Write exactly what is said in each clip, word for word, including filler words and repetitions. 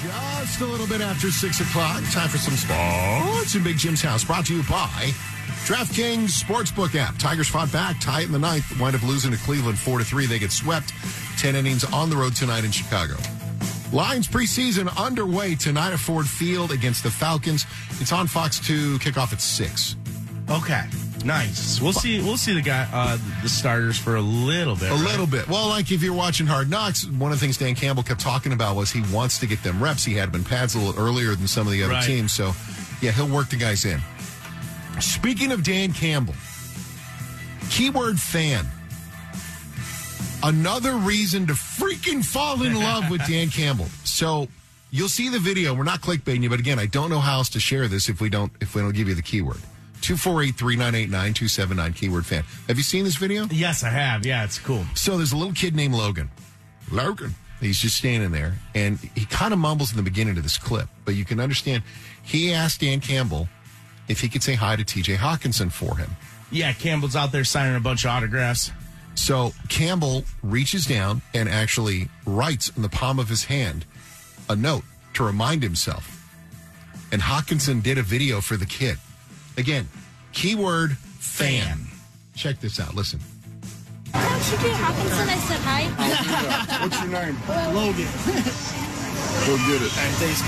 Just a little bit after six o'clock. Time for some sports in Big Jim's house. Brought to you by DraftKings Sportsbook app. Tigers fought back, tie it in the ninth, wind up losing to Cleveland four to three. They get swept. Ten innings on the road tonight in Chicago. Lions preseason underway tonight at Ford Field against the Falcons. It's on Fox two. Kickoff at six. Okay. Nice. We'll see. We'll see the guy, uh, the starters for a little bit. A right? little bit. Well, like if you're watching Hard Knocks, one of the things Dan Campbell kept talking about was he wants to get them reps. He had them in pads a little earlier than some of the other Right. teams. So, yeah, he'll work the guys in. Speaking of Dan Campbell, keyword fan. Another reason to freaking fall in love with Dan Campbell. So you'll see the video. We're not clickbaiting you, but again, I don't know how else to share this if we don't if we don't give you the keyword. two four eight, three nine eight, nine two seven nine, keyword fan. Have you seen this video? Yes, I have. Yeah, it's cool. So there's a little kid named Logan. Logan. He's just standing there, and he kind of mumbles in the beginning of this clip, but you can understand. He asked Dan Campbell if he could say hi to T J Hawkinson for him. Yeah, Campbell's out there signing a bunch of autographs. So Campbell reaches down and actually writes in the palm of his hand a note to remind himself. And Hawkinson did a video for the kid. Again, keyword fan. Fan. Check this out. Listen. Don't you do Hawkinson? I said hi. What's your name? Logan. Go get it.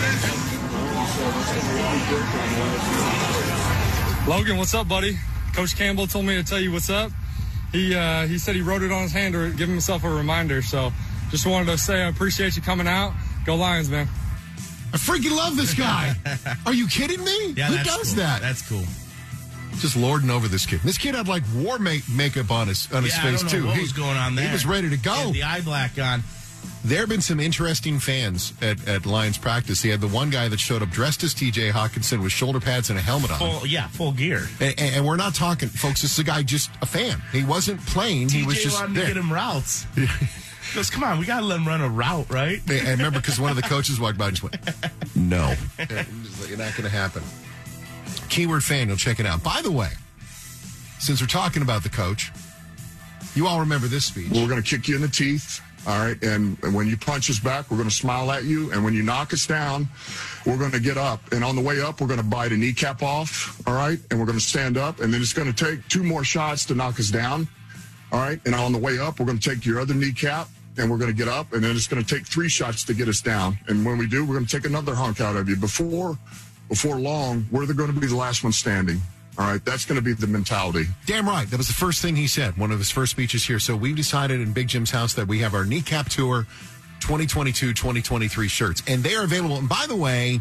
Logan, what's up, buddy? Coach Campbell told me to tell you what's up. He uh, he said he wrote it on his hand to give himself a reminder. So just wanted to say I appreciate you coming out. Go Lions, man. I freaking love this guy. Are you kidding me? Yeah, Who that's does cool. that? That's cool. Just lording over this kid. This kid had like war make- makeup on his on his Yeah, face I don't know too. what he was going on there. He was ready to go. He had the eye black on. There have been some interesting fans at, at Lions practice. He had the one guy that showed up dressed as T J Hawkinson with shoulder pads and a helmet on. Full, yeah, full gear. And, and we're not talking, folks, this is a guy just a fan. He wasn't playing. He was T J just wanted there. to get him routes. He goes, come on, we got to let him run a route, right? And remember, because one of the coaches walked by and just went, no. It's like, not going to happen. Keyword fan, you'll check it out. By the way, since we're talking about the coach, you all remember this speech. We're going to kick you in the teeth. All right. And, and when you punch us back, we're going to smile at you. And when you knock us down, we're going to get up. And on the way up, we're going to bite a kneecap off. All right. And we're going to stand up. And then it's going to take two more shots to knock us down. All right. And on the way up, we're going to take your other kneecap and we're going to get up. And then it's going to take three shots to get us down. And when we do, we're going to take another hunk out of you. Before, before long, we're going to be the last one standing. All right, that's going to be the mentality. Damn right. That was the first thing he said, one of his first speeches here. So we've decided in Big Jim's house that we have our Kneecap Tour twenty twenty-two twenty twenty-three shirts. And they are available. And by the way,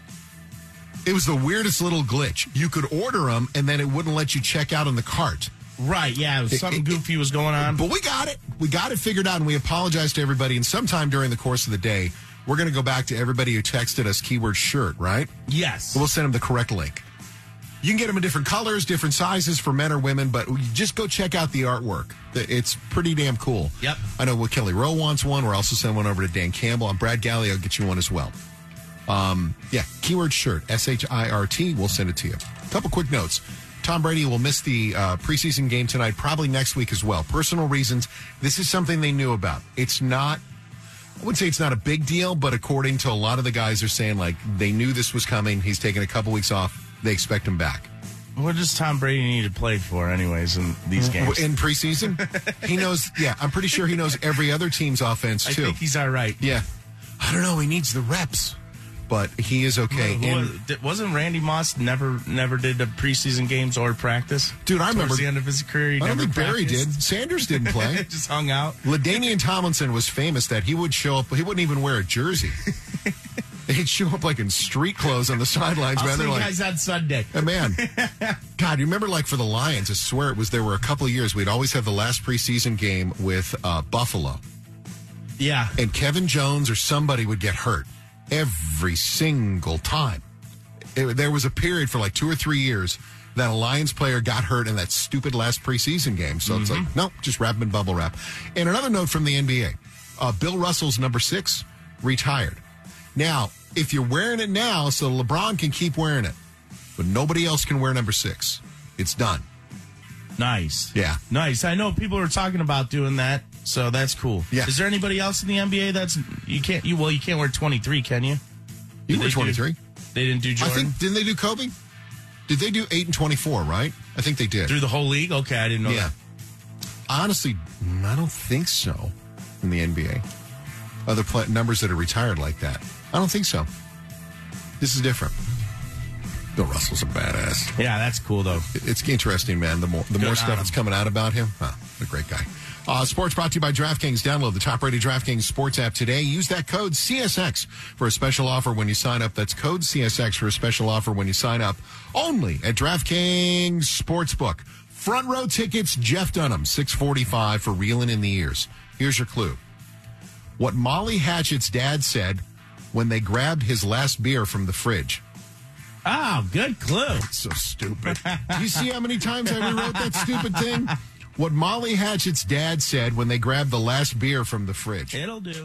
it was the weirdest little glitch. You could order them, and then it wouldn't let you check out on the cart. Right, yeah, it was something It- it- goofy was going on. But we got it. We got it figured out, and we apologize to everybody. And sometime during the course of the day, we're going to go back to everybody who texted us keyword shirt, right? Yes. We'll send them the correct link. You can get them in different colors, different sizes for men or women, but you just go check out the artwork. It's pretty damn cool. Yep. I know well, Kelly Rowe wants one. We're also sending one over to Dan Campbell. And Brad Galley will get you one as well. Um, yeah, keyword shirt, S H I R T. We'll send it to you. A couple quick notes. Tom Brady will miss the uh, preseason game tonight, probably next week as well. Personal reasons. This is something they knew about. It's not, I wouldn't say it's not a big deal, but according to a lot of the guys are saying, like, they knew this was coming. He's taking a couple weeks off. They expect him back. What does Tom Brady need to play for, anyways, in these games? In preseason? He knows, yeah, I'm pretty sure he knows every other team's offense, I too. think he's all right. Yeah. I don't know. He needs the reps, but he is okay. Who- And, who- wasn't Randy Moss never never did the preseason games or practice? dude, I Towards remember. the end of his career, he I don't never think Barry practiced. did. Sanders didn't play. Just hung out. LaDainian Tomlinson was famous that he would show up. He wouldn't even wear a jersey. He'd show up like in street clothes on the sidelines, I'll man. see They're you like, guys on Sunday. hey, man, God, you remember like for the Lions, I swear it was, there were a couple of years, we'd always have the last preseason game with uh, Buffalo. Yeah. And Kevin Jones or somebody would get hurt every single time. It, there was a period for like two or three years that a Lions player got hurt in that stupid last preseason game. So it's like, nope, just wrap him in bubble wrap. And another note from the N B A. Uh, Bill Russell's number six retired. Now, if you're wearing it now, so LeBron can keep wearing it, but nobody else can wear number six. It's done. Nice. Yeah. Nice. I know people are talking about doing that, so that's cool. Yeah. Is there anybody else in the N B A that's you can't you well you can't wear twenty-three, can you? You Did were they do- twenty-three. They didn't do I Jordan think, didn't they do Kobe? Did they do eight and twenty-four, right? I think they did. through the whole league. Okay, I didn't know Yeah. that. Honestly, I don't think so in the N B A. Other play- numbers that are retired like that. I don't think so. This is different. Bill Russell's a badass. Yeah, that's cool though. It's interesting, man. The more the Good more on stuff him. that's coming out about him, huh, what a great guy. Uh, sports brought to you by DraftKings. Download the top-rated DraftKings sports app today. Use that code C S X for a special offer when you sign up. That's code C S X for a special offer when you sign up. Only at DraftKings Sportsbook. Front row tickets, Jeff Dunham, six forty-five for Reelin' in the Ears. Here's your clue. What Molly Hatchett's dad said when they grabbed his last beer from the fridge. Oh, good clue. So stupid. Do you see how many times I rewrote that stupid thing? What Molly Hatchett's dad said when they grabbed the last beer from the fridge. It'll do.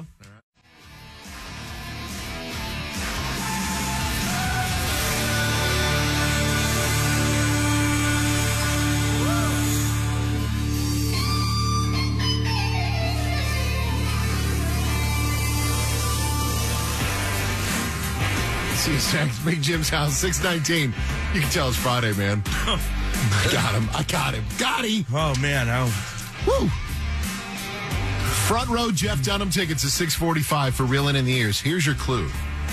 See you next. Big Jim's house, six nineteen. You can tell it's Friday, man. I got him. I got him. Got him. Oh man, oh. Woo. Front row Jeff Dunham tickets is six forty-five for Reelin' in the Ears. Here's your clue.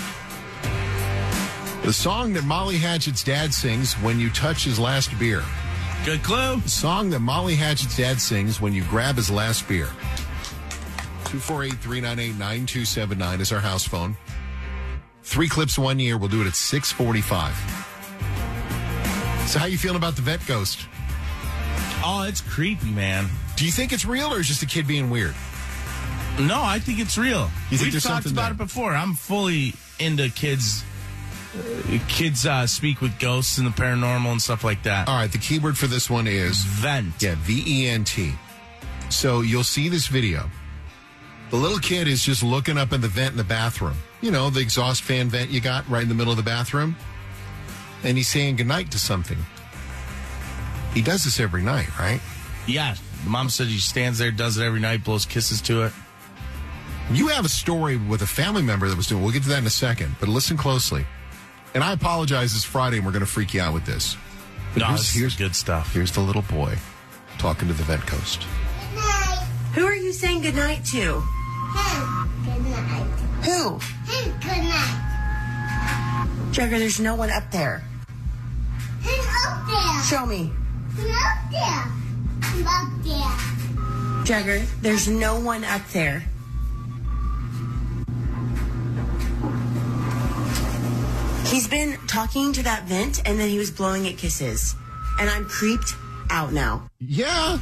The song that Molly Hatchett's dad sings when you touch his last beer. Good clue. The song that Molly Hatchett's dad sings when you grab his last beer. two four eight, three nine eight, nine two seven nine is our house phone. Three clips one year. We'll do it at six forty-five. So how you feeling about the vet ghost? Oh, it's creepy, man. Do you think it's real or is just a kid being weird? No, I think it's real. You think We've there's talked something about there? it before. I'm fully into kids. Uh, kids uh, speak with ghosts and the paranormal and stuff like that. All right, the keyword for this one is Vent. yeah, V E N T. So you'll see this video. The little kid is just looking up in the vent in the bathroom. You know, the exhaust fan vent you got right in the middle of the bathroom. And he's saying goodnight to something. He does this every night, right? Yeah. Mom said he stands there, does it every night, blows kisses to it. You have a story with a family member that was doing. We'll get to that in a second, but listen closely. And I apologize. It's Friday, and we're going to freak you out with this. But No, here's, this here's is good stuff. Here's the little boy talking to the vent ghost. Who are you saying goodnight to? Good night. Who? Good night. Jagger, there's no one up there. Who's up there? Show me. Who's up there? Who's up there? Jagger, there's no one up there. He's been talking to that vent and then he was blowing it kisses. And I'm creeped out now. Yeah,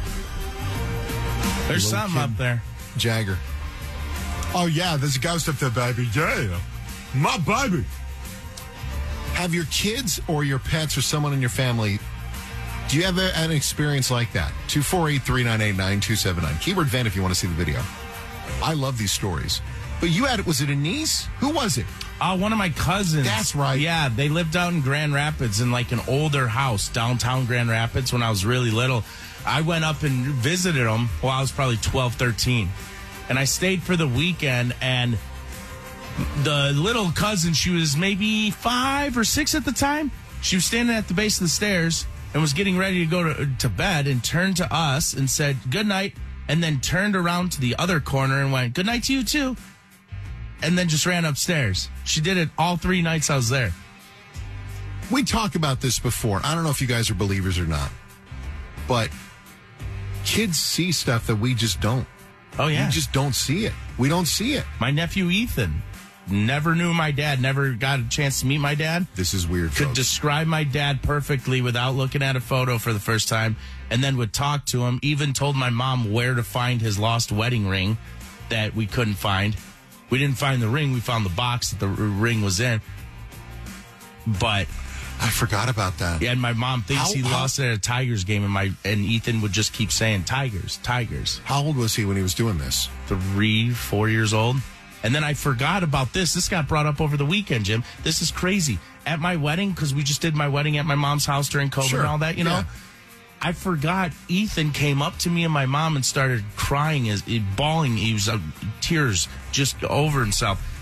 There's Little something kid. up there. Jagger. Oh, yeah, there's a ghost up there, baby. Yeah, my baby. Have your kids or your pets or someone in your family, do you have a, an experience like that? two four eight, three nine eight, nine two seven nine. Keyword vent if you want to see the video. I love these stories. But you had it, was it a niece? Who was it? Uh, one of my cousins. That's right. Yeah, they lived out in Grand Rapids in like an older house, downtown Grand Rapids, when I was really little. I went up and visited them while I was probably twelve, thirteen. And I stayed for the weekend, and the little cousin, she was maybe five or six at the time. She was standing at the base of the stairs and was getting ready to go to, to bed and turned to us and said, good night, and then turned around to the other corner and went, good night to you too. And then just ran upstairs. She did it all three nights I was there. We talked about this before. I don't know if you guys are believers or not. But kids see stuff that we just don't. Oh, yeah. We just don't see it. We don't see it. My nephew Ethan never knew my dad, never got a chance to meet my dad. This is weird, Could folks. describe my dad perfectly without looking at a photo for the first time, and then would talk to him. Even told my mom where to find his lost wedding ring that we couldn't find. We didn't find the ring. We found the box that the r- ring was in. But I forgot about that. yeah, and my mom thinks How- he how- lost it at a Tigers game, and my and Ethan would just keep saying Tigers, Tigers. How old was he when he was doing this? Three, four years old. And then I forgot about this. This got brought up over the weekend, Jim. This is crazy. At my wedding, because we just did my wedding at my mom's house during COVID Sure. and all that, you know. Yeah. I forgot Ethan came up to me and my mom and started crying, as bawling. He was uh, tears just over himself.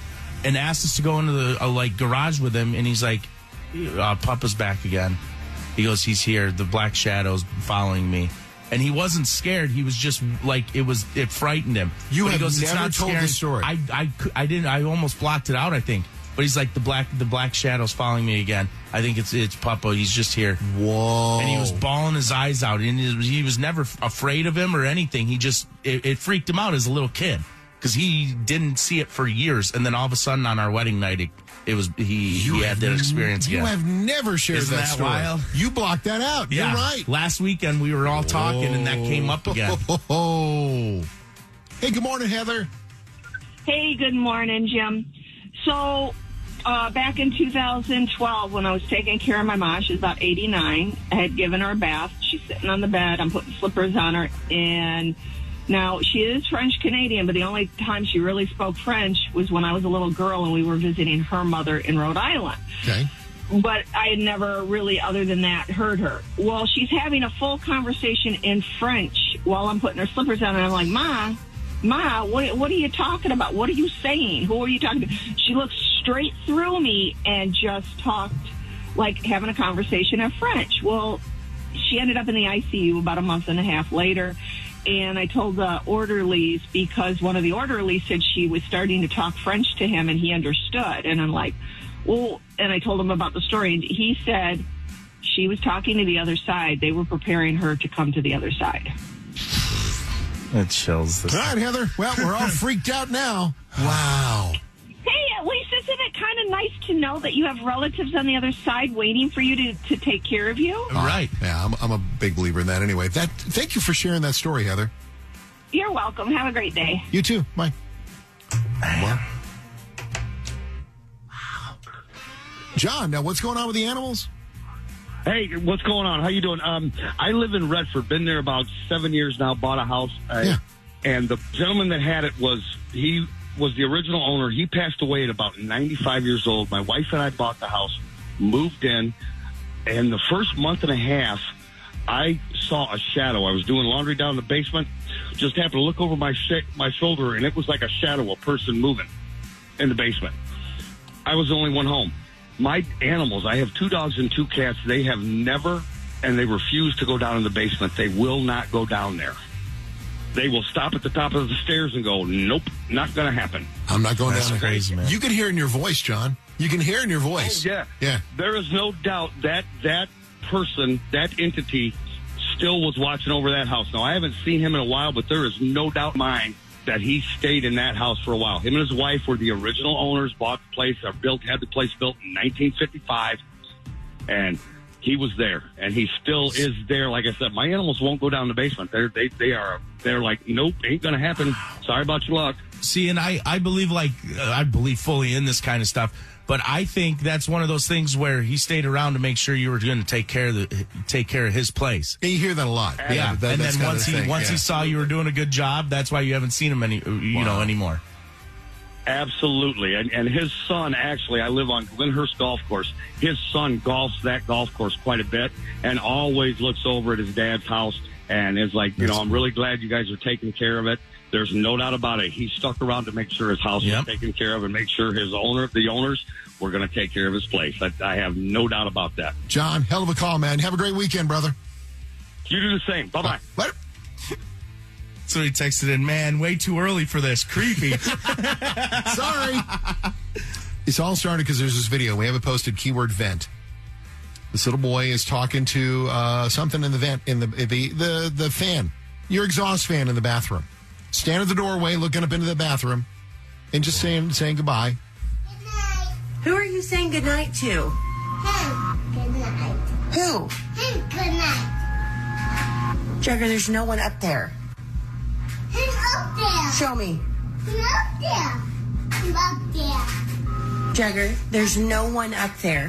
and asked us to go into the uh, like garage with him, and he's like, uh, Papa's back again. He goes, he's here. The black shadow's following me. And he wasn't scared. He was just like, it was, it frightened him. You but have he goes, never it's not told scary. the story. I, I, I didn't, I almost blocked it out, I think. But he's like, the black, the black shadow's following me again. I think it's, it's Papa. He's just here. Whoa. And he was bawling his eyes out. And he was, he was never afraid of him or anything. He just, it, it freaked him out as a little kid. Because he didn't see it for years. And then all of a sudden on our wedding night, it, it was, he, he had that experience You again. have never shared Isn't that, that story. wild? You blocked that out. Yeah. You're right. Last weekend we were all talking and that came up again. Oh. Hey, good morning, Heather. Hey, good morning, Jim. So, uh, back in two thousand twelve, when I was taking care of my mom, she was about eighty-nine. I had given her a bath. She's sitting on the bed. I'm putting slippers on her. And now, she is French-Canadian, but the only time she really spoke French was when I was a little girl and we were visiting her mother in Rhode Island. Okay. But I had never really, other than that, heard her. Well, she's having a full conversation in French while I'm putting her slippers on, and I'm like, Ma, Ma, what, what are you talking about? What are you saying? Who are you talking to? She looked straight through me and just talked like having a conversation in French. Well, she ended up in the I C U about a month and a half later. And I told the orderlies because one of the orderlies said she was starting to talk French to him and he understood. And I'm like, well, and I told him about the story. And he said she was talking to the other side. They were preparing her to come to the other side. It chills. This All right, Heather. Well, we're all freaked out now. Wow. Hey, at least isn't it kind of nice to know that you have relatives on the other side waiting for you to, to take care of you? Right. Yeah, I'm, I'm a big believer in that anyway. That. Thank you for sharing that story, Heather. You're welcome. Have a great day. You too. Bye. Wow. John, now what's going on with the animals? Hey, what's going on? How you doing? Um, I live in Redford. Been there about seven years now. Bought a house. Uh, Yeah. And the gentleman that had it was, he was the original owner. He passed away at about ninety-five years old. My wife and I bought the house, moved in, and the first month and a half, I saw a shadow. I was doing laundry down in the basement. Just happened to look over my sh- my shoulder, and it was like a shadow, a person moving in the basement. I was the only one home. My animals, I have two dogs and two cats. They have never, and they refuse to go down in the basement. They will not go down there. They will stop at the top of the stairs and go, nope, not going to happen. I'm not going That's down there. crazy, man. You can hear in your voice, John. You can hear in your voice. Oh, yeah. Yeah. There is no doubt that that person, that entity, still was watching over that house. Now, I haven't seen him in a while, but there is no doubt in mine that he stayed in that house for a while. Him and his wife were the original owners, bought the place, or built, had the place built in nineteen fifty-five, and he was there, and he still is there. Like I said, my animals won't go down in the basement. They're, they they are they're like, nope, ain't gonna happen. Sorry about your luck. See, and I, I believe like, uh, I believe fully in this kind of stuff. But I think that's one of those things where he stayed around to make sure you were going to take care of the take care of his place. Yeah, you hear that a lot. Yeah, that- and that's then kind of once the he thing, once yeah. he saw you were doing a good job, that's why you haven't seen him any you Wow. know anymore. Absolutely. And, and his son, actually, I live on Glenhurst Golf Course. His son golfs that golf course quite a bit and always looks over at his dad's house and is like, you know, I'm really glad you guys are taking care of it. There's no doubt about it. He stuck around to make sure his house Yep. was taken care of and make sure his owner, the owners, were going to take care of his place. I, I have no doubt about that. John, hell of a call, man. Have a great weekend, brother. You do the same. Bye-bye. Later. So he texted in, man, way too early for this. Creepy. Sorry. It's all started because there's this video. We have it posted, keyword vent. This little boy is talking to uh, something in the vent, in the, the the the fan, your exhaust fan in the bathroom. Stand at the doorway, looking up into the bathroom, and just saying saying goodbye. Who are you saying goodnight to? Good night. Who? Good night. Jagger, there's no one up there. Who's up there? Show me. Who's up there? Who's up there? Jagger, there's no one up there.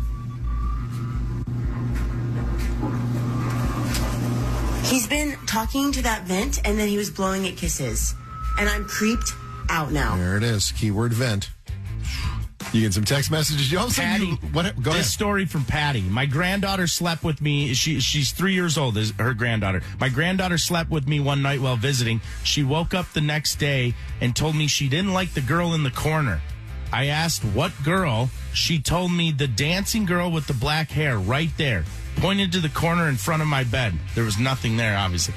He's been talking to that vent, and then he was blowing it kisses. And I'm creeped out now. There it is, keyword vent. You get some text messages. You also Patty, you, what? Go this ahead. story from Patty. My granddaughter slept with me. She she's three years old. Is her granddaughter? My granddaughter slept with me one night while visiting. She woke up the next day and told me she didn't like the girl in the corner. I asked what girl. She told me the dancing girl with the black hair right there. Pointed to the corner in front of my bed. There was nothing there, obviously.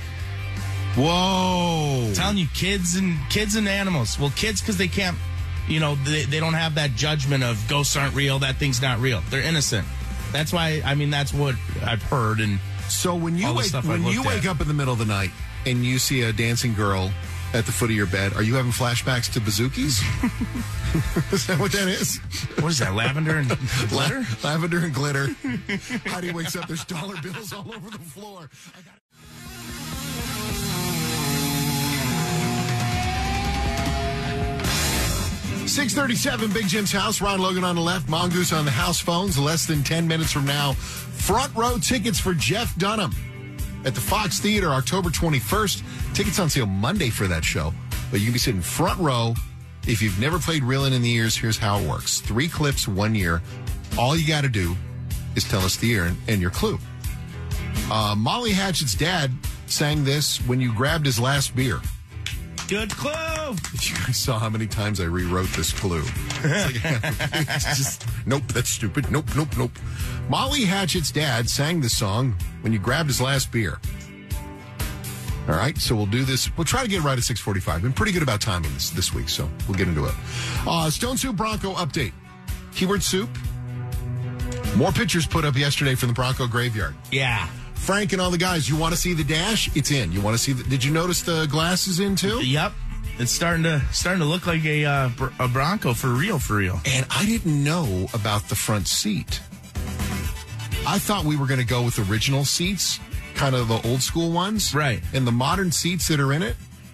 Whoa. I'm telling you, kids and kids and animals. Well, kids because they can't, you know, they, they don't have that judgment of ghosts aren't real, that thing's not real. They're innocent. That's why, I mean, that's what I've heard. And so when you wake, when you wake up in the middle of the night and you see a dancing girl at the foot of your bed, are you having flashbacks to bazookies? Is that what that is? What is that, lavender and glitter? La- lavender and glitter. Heidi wakes up, there's dollar bills all over the floor. I got six thirty-seven, Big Jim's house. Ron Logan on the left, Mongoose on the house phones. Less than ten minutes from now, front row tickets for Jeff Dunham at the Fox Theater, October twenty-first. Tickets on sale Monday for that show, but you can be sitting front row. If you've never played Reelin' in the Years, here's how it works. Three clips, one year. All you got to do is tell us the year and, and your clue. Uh, Molly Hatchett's dad sang this when you grabbed his last beer. Good clue. If you guys saw how many times I rewrote this clue. It's like, it's just, nope, that's stupid. Nope, nope, nope. Molly Hatchett's dad sang the song when you grabbed his last beer. All right, so we'll do this. We'll try to get it right at six forty-five. Been pretty good about timing this, this week, so we'll get into it. Uh, Stone Soup Bronco update. Keyword soup. More pictures put up yesterday from the Bronco graveyard. Yeah. Frank and all the guys, you want to see the dash? It's in. You want to see the, did you notice the glasses in too? Yep. It's starting to starting to look like a uh, a Bronco for real, for real. And I didn't know about the front seat. I thought we were going to go with original seats, kind of the old school ones. Right. And the modern seats that are in it,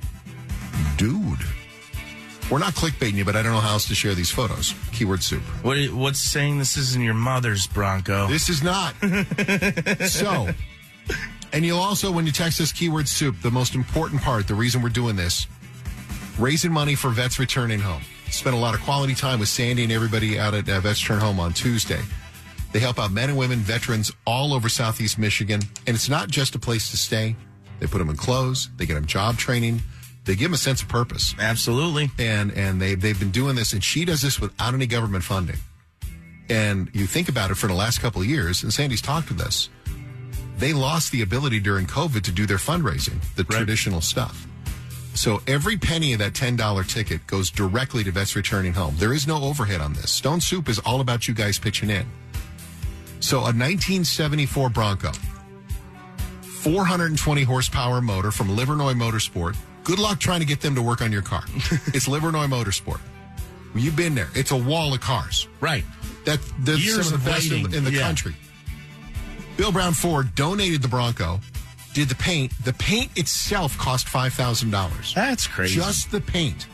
dude. We're not clickbaiting you, but I don't know how else to share these photos. Keyword soup. What, what's saying this isn't your mother's Bronco? This is not. So, and you'll also, when you text us keyword soup, the most important part, the reason we're doing this, raising money for vets returning home. Spent a lot of quality time with Sandy and everybody out at uh, Vets Return Home on Tuesday. They help out men and women, veterans all over Southeast Michigan. And it's not just a place to stay. They put them in clothes. They get them job training. They give them a sense of purpose. Absolutely. And and they, they've been doing this, and she does this without any government funding. And you think about it for the last couple of years, and Sandy's talked with us, they lost the ability during COVID to do their fundraising, the right. traditional stuff. So every penny of that ten dollar ticket goes directly to vets returning home. There is no overhead on this. Stone Soup is all about you guys pitching in. So a nineteen seventy-four Bronco, four hundred twenty horsepower motor from Livernois Motorsport. Good luck trying to get them to work on your car. It's Livernois Motorsport. You've been there. It's a wall of cars. Right. That, that's Years some of the best in, in the yeah. country. Bill Brown Ford donated the Bronco, did the paint. The paint itself cost five thousand dollars. That's crazy. Just the paint.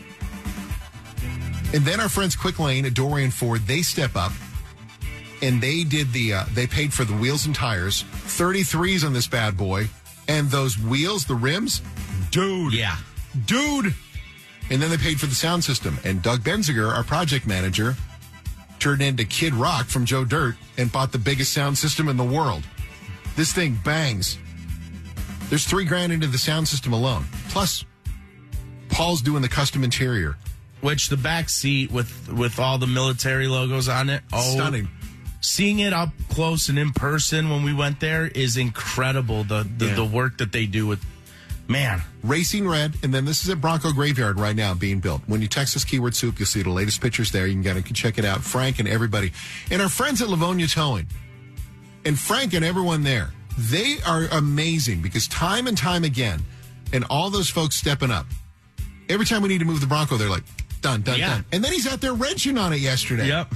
And then our friends Quick Lane at Dorian Ford, they step up, and they did the, uh, they paid for the wheels and tires, thirty-threes on this bad boy, and those wheels, the rims, dude. Yeah. Dude. And then they paid for the sound system. And Doug Benziger, our project manager, turned into Kid Rock from Joe Dirt and bought the biggest sound system in the world. This thing bangs. There's three grand into the sound system alone. Plus, Paul's doing the custom interior. Which the back seat with, with all the military logos on it. Oh, stunning. Seeing it up close and in person when we went there is incredible. The the, Yeah. the work that they do with, man. Racing red, and then this is at Bronco Graveyard right now being built. When you text us keyword soup, you'll see the latest pictures there. You can get it, you can check it out. Frank and everybody. And our friends at Livonia Towing. And Frank and everyone there, they are amazing because time and time again, and all those folks stepping up. Every time we need to move the Bronco, they're like, done, done, Yeah. done. And then he's out there wrenching on it yesterday. Yep.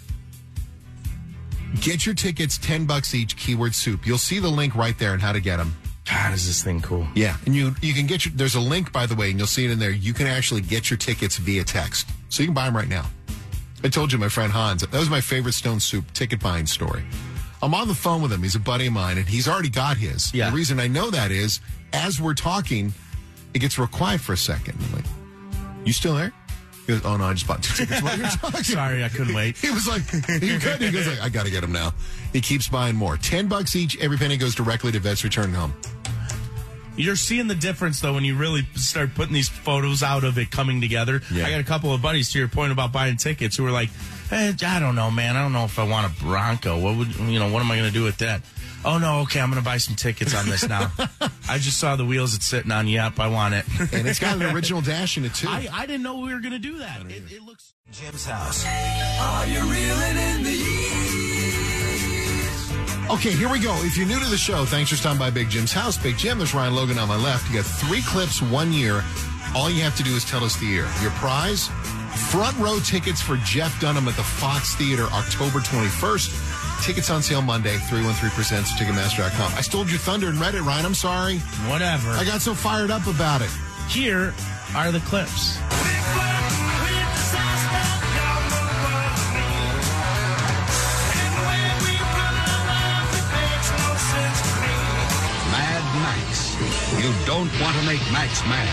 Get your tickets, ten bucks each, keyword soup. You'll see the link right there and how to get them. God, is this thing cool? Yeah, and you you can get your, there's a link, by the way, and you'll see it in there. You can actually get your tickets via text. So you can buy them right now. I told you, my friend Hans, that was my favorite Stone Soup ticket buying story. I'm on the phone with him. He's a buddy of mine, and he's already got his. Yeah. The reason I know that is, as we're talking, it gets real quiet for a second. I'm like, you still there? He goes, oh, no, I just bought two tickets while you're talking. Sorry, I couldn't wait. He was like, you could. He goes, like, I got to get them now. He keeps buying more. Ten bucks each. Every penny goes directly to vets returning home. You're seeing the difference, though, when you really start putting these photos out of it coming together. Yeah. I got a couple of buddies, to your point about buying tickets, who were like, hey, I don't know, man. I don't know if I want a Bronco. What would, you know, what am I going to do with that? Oh, no, okay, I'm going to buy some tickets on this now. I just saw the wheels it's sitting on. Yep, I want it. And it's got an original dash in it, too. I, I didn't know we were going to do that. It, it looks... Jim's house. Are you reeling in the years? Okay, here we go. If you're new to the show, thanks for stopping by Big Jim's house. Big Jim, there's Ryan Logan on my left. You got three clips, one year. All you have to do is tell us the year. Your prize, front row tickets for Jeff Dunham at the Fox Theater October twenty-first. Tickets on sale Monday, three one three presents Ticketmaster dot com. I stole your thunder and read it, Ryan. I'm sorry. Whatever. I got so fired up about it. Here are the clips. Mad Max. You don't want to make Max mad.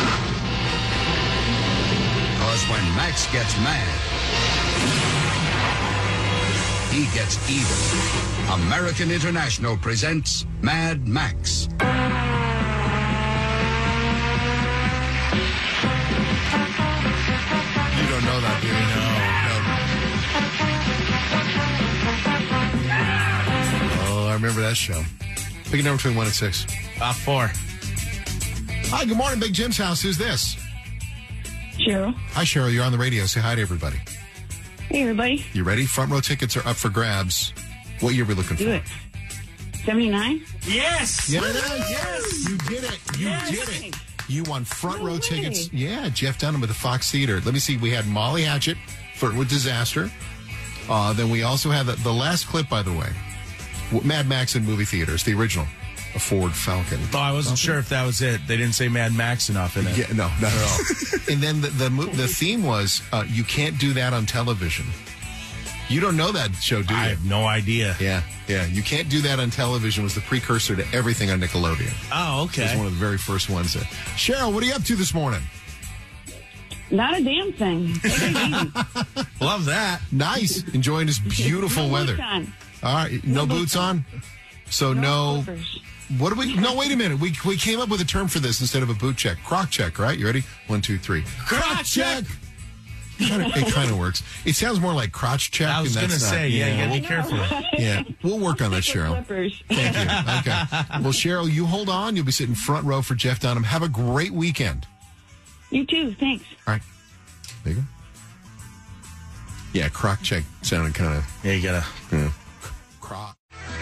Because when Max gets mad, he gets even. American International presents Mad Max. You don't know that, do you? No. Oh, I remember that show. Pick a number between one and six. Uh, four. Hi, good morning, Big Jim's house. Who's this? Cheryl. Hi, Cheryl. You're on the radio. Say hi to everybody. Hey, everybody. You ready? Front row tickets are up for grabs. What year are we looking Do for? it. seventy-nine? Yes. Yeah, yes. You did it. You Yes. did it. You won front No row way. tickets. Yeah, Jeff Dunham at the Fox Theater. Let me see. We had Molly Hatchet, Flirt with Disaster. Uh, then we also had the, the last clip, by the way, Mad Max in movie theaters, the original, a Ford Falcon. Oh, I wasn't sure if that was it. They didn't say Mad Max enough in it. Yeah, no, not at all. And then the the, mo- the theme was uh, you can't do that on television. You don't know that show, do you? I have no idea. Yeah, yeah. You can't do that on television was the precursor to everything on Nickelodeon. Oh, It was okay. one of the very first ones. There. Cheryl, what are you up to this morning? Not a damn thing. Take it easy. Love that. Nice. Enjoying this beautiful No weather. boots on. All right. No, No boots boots on? So no. slippers. What do we? No, wait a minute. We we came up with a term for this instead of a boot check. Croc check, right? You ready? One, two, three. Croc check. Kinda, it kind of works. It sounds more like crotch check. I was and going to that's not- say, yeah, you got to be we'll- careful. Yeah, we'll work on that, Cheryl. Slippers. Thank you. Okay. Well, Cheryl, you hold on. You'll be sitting front row for Jeff Dunham. Have a great weekend. You too. Thanks. All right. There you go. Yeah, croc check sounded kind of Yeah, you got to. yeah. croc.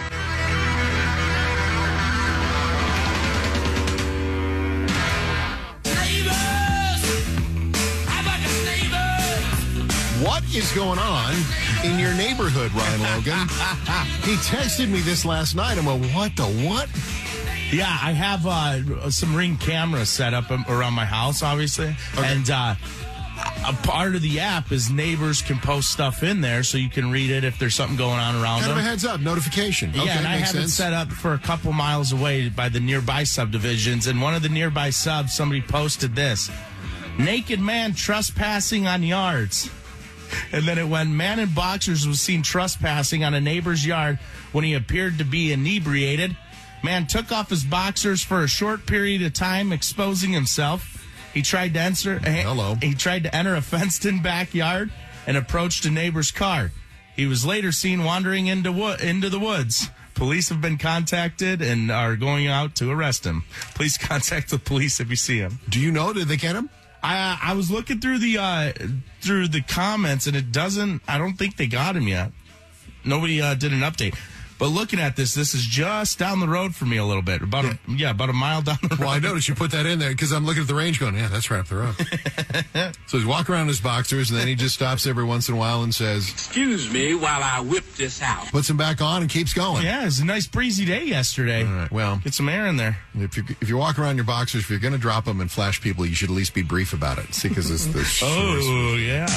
What is going on in your neighborhood, Ryan Logan? He texted me this last night. I'm like, what the what? Yeah, I have uh, some Ring cameras set up around my house, obviously. Okay. And uh, a part of the app is neighbors can post stuff in there so you can read it if there's something going on around Kind of them. a heads up notification. Yeah, Okay, and I makes have it sense. set up for a couple miles away by the nearby subdivisions. And one of the nearby subs, somebody posted this. Naked man trespassing on yards. And then it went, man in boxers was seen trespassing on a neighbor's yard when he appeared to be inebriated. Man took off his boxers for a short period of time, exposing himself. He tried to enter, Hello. He tried to enter a fenced-in backyard and approached a neighbor's car. He was later seen wandering into wo- into the woods. Police have been contacted and are going out to arrest him. Please contact the police if you see him. Do you know? Did they get him? I I was looking through the uh, through the comments and it doesn't. I don't think they got him yet. Nobody uh, did an update. But looking at this, this is just down the road for me a little bit. About yeah, a, yeah about a mile down the road. Well, I noticed you put that in there because I'm looking at the range going, yeah, that's right up the road. So he's walking around in his boxers, and then he just stops every once in a while and says, Excuse me while I whip this out. puts them back on and keeps going. Yeah, it was a nice breezy day yesterday. All right, well, Get some air in there. if you if you walk around in your boxers, if you're going to drop them and flash people, you should at least be brief about it. See, because it's the Oh, yeah.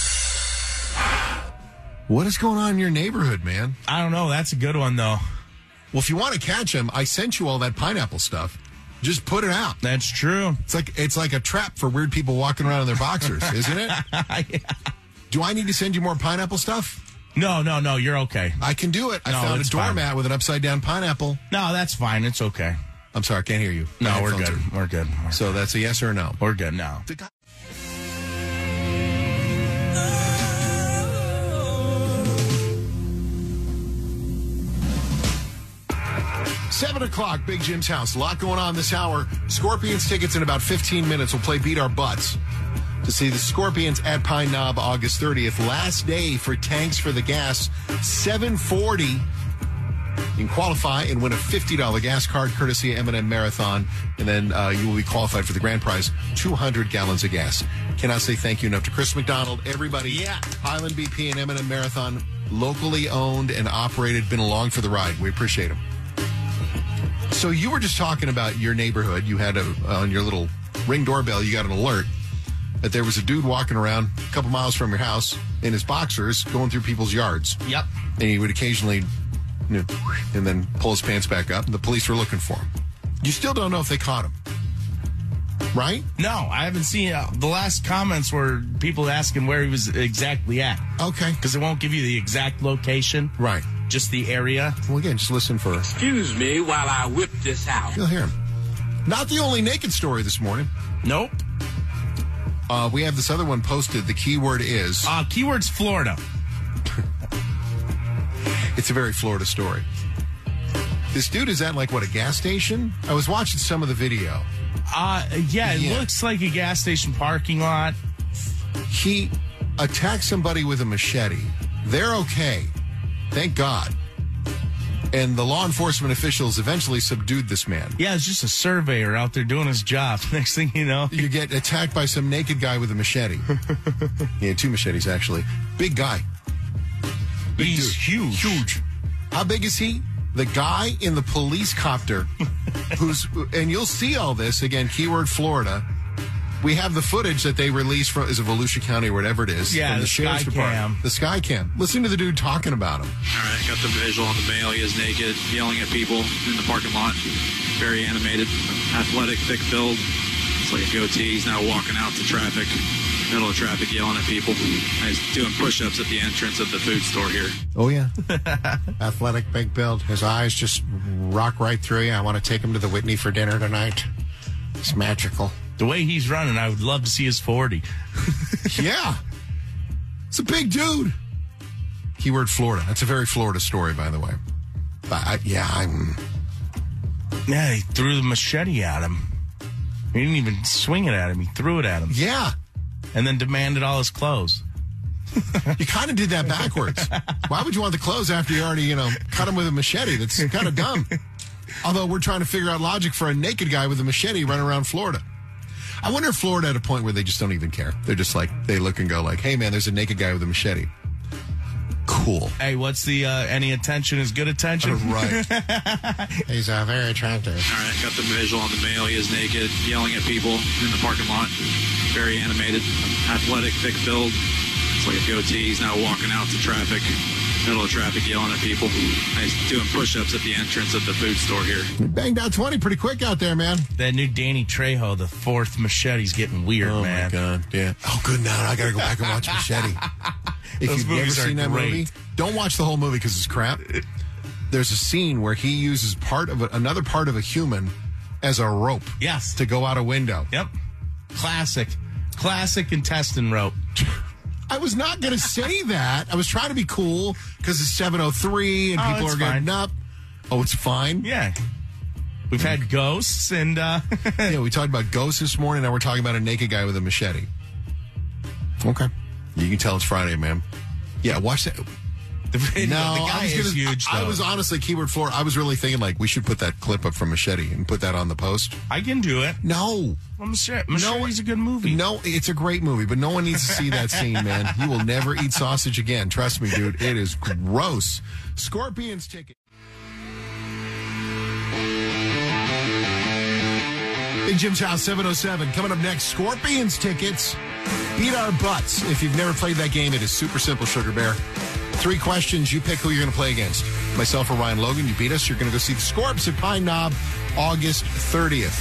What is going on in your neighborhood, man? I don't know. That's a good one, though. Well, if you want to catch him, I sent you all that pineapple stuff. Just put it out. That's true. It's like it's like a trap for weird people walking around in their boxers, isn't it? Yeah. Do I need to send you more pineapple stuff? No, no, no. You're okay. I can do it. I No, found a it's fine. doormat with an upside down pineapple. No, that's fine. It's okay. I'm sorry, I can't hear you. No, My we're headphones good. are- We're good. We're So that's a yes or a no? We're good now. The guy- Seven o'clock, Big Jim's house. A lot going on this hour. Scorpions tickets in about fifteen minutes. We'll play Beat Our Butts to see the Scorpions at Pine Knob August thirtieth. Last day for Tanks for the Gas, seven forty. You can qualify and win a fifty dollars gas card courtesy of M and M Marathon. And then uh, you will be qualified for the grand prize, two hundred gallons of gas. Cannot say thank you enough to Chris McDonald, everybody. Yeah. Highland B P and M and M Marathon, locally owned and operated, been along for the ride. We appreciate them. So you were just talking about your neighborhood. You had a, on your little Ring doorbell, you got an alert that there was a dude walking around a couple miles from your house in his boxers going through people's yards. Yep. And he would occasionally, you know, and then pull his pants back up, and the police were looking for him. You still don't know if they caught him, right? No, I haven't seen uh, the last comments were people asking where he was exactly at. Okay. Because it won't give you the exact location. Right. Just the area. Well, again, just listen for... Excuse me while I whip this out. You'll hear him. Not the only naked story this morning. Nope. Uh, we have this other one posted. The keyword is... Uh, keyword's Florida. It's a very Florida story. This dude is at, like, what, a gas station? I was watching some of the video. Uh, yeah, it Yeah. looks like a gas station parking lot. He attacked somebody with a machete. They're okay. Thank God. And the law enforcement officials eventually subdued this man. Yeah, it's just a surveyor out there doing his job. Next thing you know, You get attacked by some naked guy with a machete. He had two machetes, actually. Big guy. Big he's dude. huge. Huge. How big is he? The guy in the police copter who's, and you'll see all this, again, keyword Florida. We have the footage that they released from, is it Volusia County or whatever it is? Yeah, from the, the sheriff's Sky department. Cam. The Sky Cam. Listen to the dude talking about him. All right, got the visual on the male. He is naked, yelling at people in the parking lot. Very animated, athletic, thick build. It's like a goatee. He's now walking out to traffic, middle of traffic, yelling at people. And he's doing push-ups at the entrance of the food store here. Oh, yeah. Athletic, big build. His eyes just rock right through you. I want to take him to the Whitney for dinner tonight. It's magical. The way he's running, I would love to see his forty. Yeah. It's a big dude. Keyword Florida. That's a very Florida story, by the way. But I, yeah, I'm... Yeah, he threw the machete at him. He didn't even swing it at him. He threw it at him. Yeah. And then demanded all his clothes. You kind of did that backwards. Why would you want the clothes after you already, you know, cut him with a machete? That's kind of dumb. Although we're trying to figure out logic for a naked guy with a machete running around Florida. I wonder if Florida at a point where they just don't even care. They're just like, they look and go like, hey, man, there's a naked guy with a machete. Cool. Hey, what's the, uh, any attention is good attention? Right. He's uh, very attractive. All right, got the visual on the male. He is naked, yelling at people in the parking lot. Very animated, athletic, thick build. It's like a goatee. He's now walking out to traffic, middle of traffic, yelling at people. And he's doing push-ups at the entrance of the food store here. You banged out twenty pretty quick out there, man. That new Danny Trejo, the fourth machete's getting weird, Oh, man. my God. Yeah. Oh, good. Now I got to go back and watch Machete. If Those you've never movies are seen that great. movie, don't watch the whole movie because it's crap. There's a scene where he uses part of a, another part of a human as a rope. Yes. To go out a window. Yep. Classic. Classic intestine rope. I was not going to say that. I was trying to be cool because it's seven oh three and Oh, people it's are getting fine. up. Oh, it's fine? Yeah. We've had ghosts and, uh... Yeah, we talked about ghosts this morning. Now we're talking about a naked guy with a machete. Okay. You can tell it's Friday, man. Yeah, watch that. The, video, No, the guy I was is gonna, huge, I, though. I was honestly, keyword floor, I was really thinking, like, we should put that clip up from Machete and put that on the post. I can do it. No. Well, Machete, Machete's a good movie. No, it's a great movie, but no one needs to see that scene, man. You will never eat sausage again. Trust me, dude. It is gross. Scorpions ticket. Big Jim's House, seven oh seven. Coming up next, Scorpions tickets. Beat Our Butts. If you've never played that game, it is super simple, Sugar Bear. Three questions. You pick who you're going to play against. Myself or Ryan Logan. You beat us. You're going to go see the Scorps at Pine Knob August thirtieth.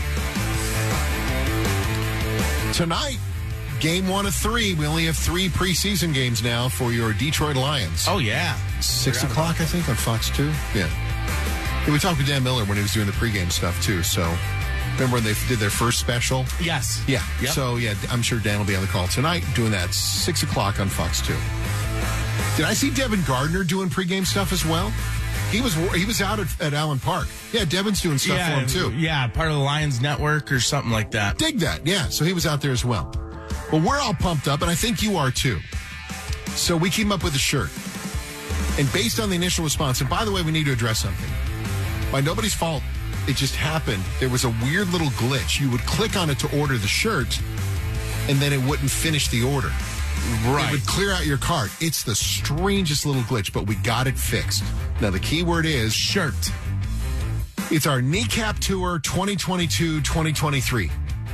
Tonight, game one of three. We only have three preseason games now for your Detroit Lions. Oh, yeah. Six o'clock, I think, on Fox two. Yeah. Yeah, we talked with Dan Miller when he was doing the pregame stuff, too. So, remember when they did their first special? Yes. Yeah. Yep. So, yeah, I'm sure Dan will be on the call tonight doing that six o'clock on Fox two. Did I see Devin Gardner doing pregame stuff as well? He was he was out at, at Allen Park. Yeah, Devin's doing stuff yeah, for him, too. Yeah, part of the Lions Network or something like that. Dig that, yeah. So he was out there as well. Well, we're all pumped up, and I think you are, too. So we came up with a shirt. And based on the initial response, and by the way, we need to address something. By nobody's fault, it just happened. There was a weird little glitch. You would click on it to order the shirt, and then it wouldn't finish the order. Right. It would clear out your cart. It's the strangest little glitch, but we got it fixed. Now, the key word is shirt. It's our Kneecap Tour twenty twenty-two twenty twenty-three.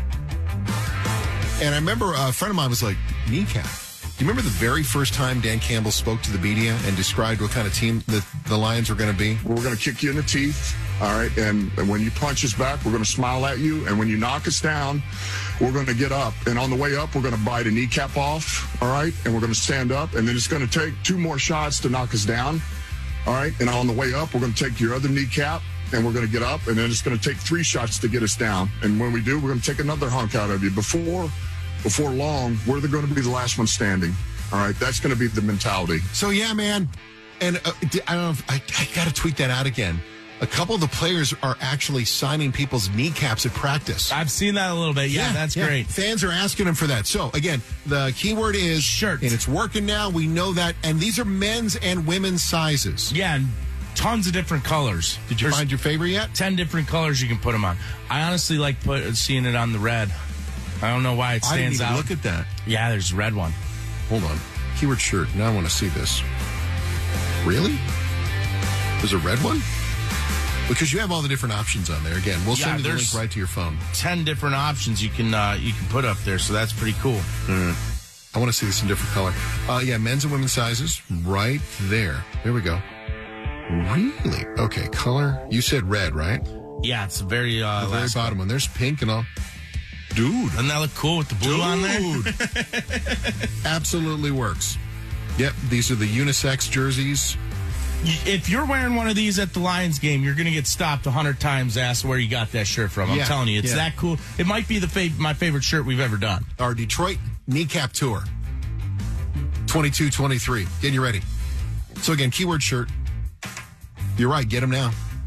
And I remember a friend of mine was like, Kneecap? Do you remember the very first time Dan Campbell spoke to the media and described what kind of team the, the Lions were going to be? We're going to kick you in the teeth, all right? And, and when you punch us back, we're going to smile at you. And when you knock us down, we're going to get up. And on the way up, we're going to bite a kneecap off, all right? And we're going to stand up. And then it's going to take two more shots to knock us down, all right? And on the way up, we're going to take your other kneecap, and we're going to get up. And then it's going to take three shots to get us down. And when we do, we're going to take another hunk out of you. Before, before long, we're going to be the last one standing. All right, that's going to be the mentality. So, yeah, man. And uh, I don't know if I, I got to tweet that out again. A couple of the players are actually signing people's kneecaps at practice. I've seen that a little bit. Yeah, yeah that's yeah. great. Fans are asking them for that. So, again, the keyword is shirt. And it's working now. We know that. And these are men's and women's sizes. Yeah, and tons of different colors. Did you There's find your favorite yet? Ten different colors you can put them on. I honestly like put, seeing it on the red. I don't know why it stands I didn't even out. Look at that. Yeah, there's a red one. Hold on. Keyword shirt. Now I want to see this. Really? There's a red one? Because you have all the different options on there. Again, we'll yeah, send you the link right to your phone. Ten different options you can uh, you can put up there, so that's pretty cool. Mm. I want to see this in different color. Uh, yeah, men's and women's sizes right there. There we go. Really? Okay, color. You said red, right? Yeah, it's a very uh, the very last bottom one. There's pink and all. Dude. Doesn't that look cool with the blue Dude. on there? Absolutely works. Yep, these are the unisex jerseys. If you're wearing one of these at the Lions game, you're going to get stopped a hundred times, asked where you got that shirt from. I'm yeah, telling you, it's yeah. that cool. It might be the fav- my favorite shirt we've ever done. Our Detroit Kneecap Tour twenty-two twenty-three. Getting you ready. So again, keyword shirt. You're right, get them now.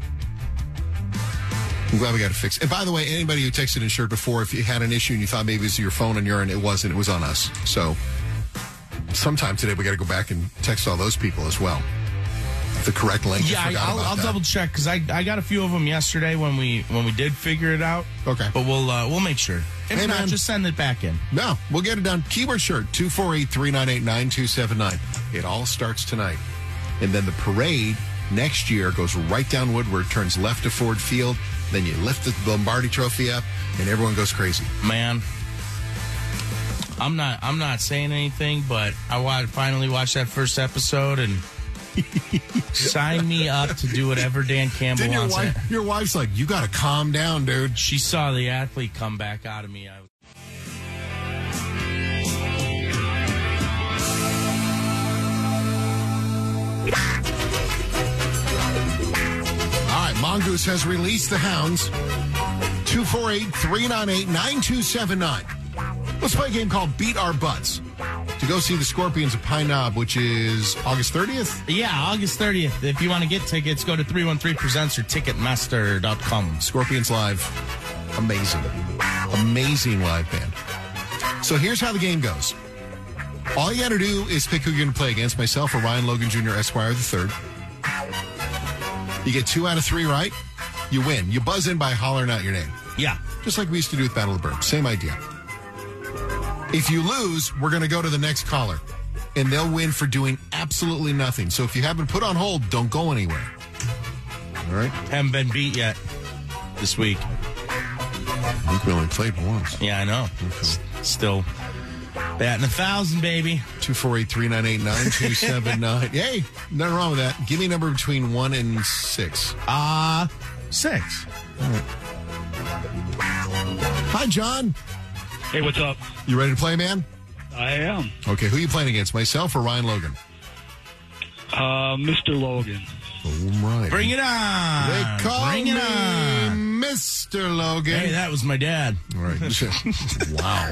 I'm glad we got it fixed. And by the way, anybody who texted in shirt before, if you had an issue and you thought maybe it was your phone on your end, it wasn't. It was on us. So sometime today we got to go back and text all those people as well. The correct link. Yeah, I'll, I'll double check because I I got a few of them yesterday when we when we did figure it out. Okay, but we'll uh, we'll make sure. If hey, not, man. just send it back in. No, we'll get it done. Keyword shirt two four eight, three nine eight, nine two seven nine. It all starts tonight, and then the parade next year goes right down Woodward, turns left to Ford Field. Then you lift the Lombardi Trophy up, and everyone goes crazy. Man, I'm not. I'm not saying anything, but I wa- finally watched that first episode, and sign me up to do whatever Dan Campbell Didn't your wants. wife, your wife's like, you got to calm down, dude. She saw the athlete come back out of me. I All right, Mongoose has released the hounds. two four eight, three nine eight, nine two seven nine. Let's play a game called Beat Our Butts. To go see the Scorpions at Pine Knob, which is August thirtieth? Yeah, August thirtieth. If you want to get tickets, go to three one three presents or ticketmaster dot com. Scorpions Live. Amazing. Amazing live band. So here's how the game goes. All you got to do is pick who you're going to play against, myself or Ryan Logan Junior Esquire the third. You get two out of three right, you win. You buzz in by hollering out your name. Yeah. Just like we used to do with Battle of the Burbs. Same idea. If you lose, we're going to go to the next caller, and they'll win for doing absolutely nothing. So if you haven't put on hold, don't go anywhere. All right? Haven't been beat yet this week. I think we only played once. Yeah, I know. Okay. Still batting a thousand, baby. two four eight, three nine eight, nine two seven nine. Hey, nothing wrong with that. Give me a number between one and six. Uh, six. All right. Hi, John. Hey, what's up? You ready to play, man? I am. Okay, who are you playing against, myself or Ryan Logan? Uh, Mister Logan. All right. Bring it on. They call Bring it me on. Mister Logan. Hey, that was my dad. All right. Wow.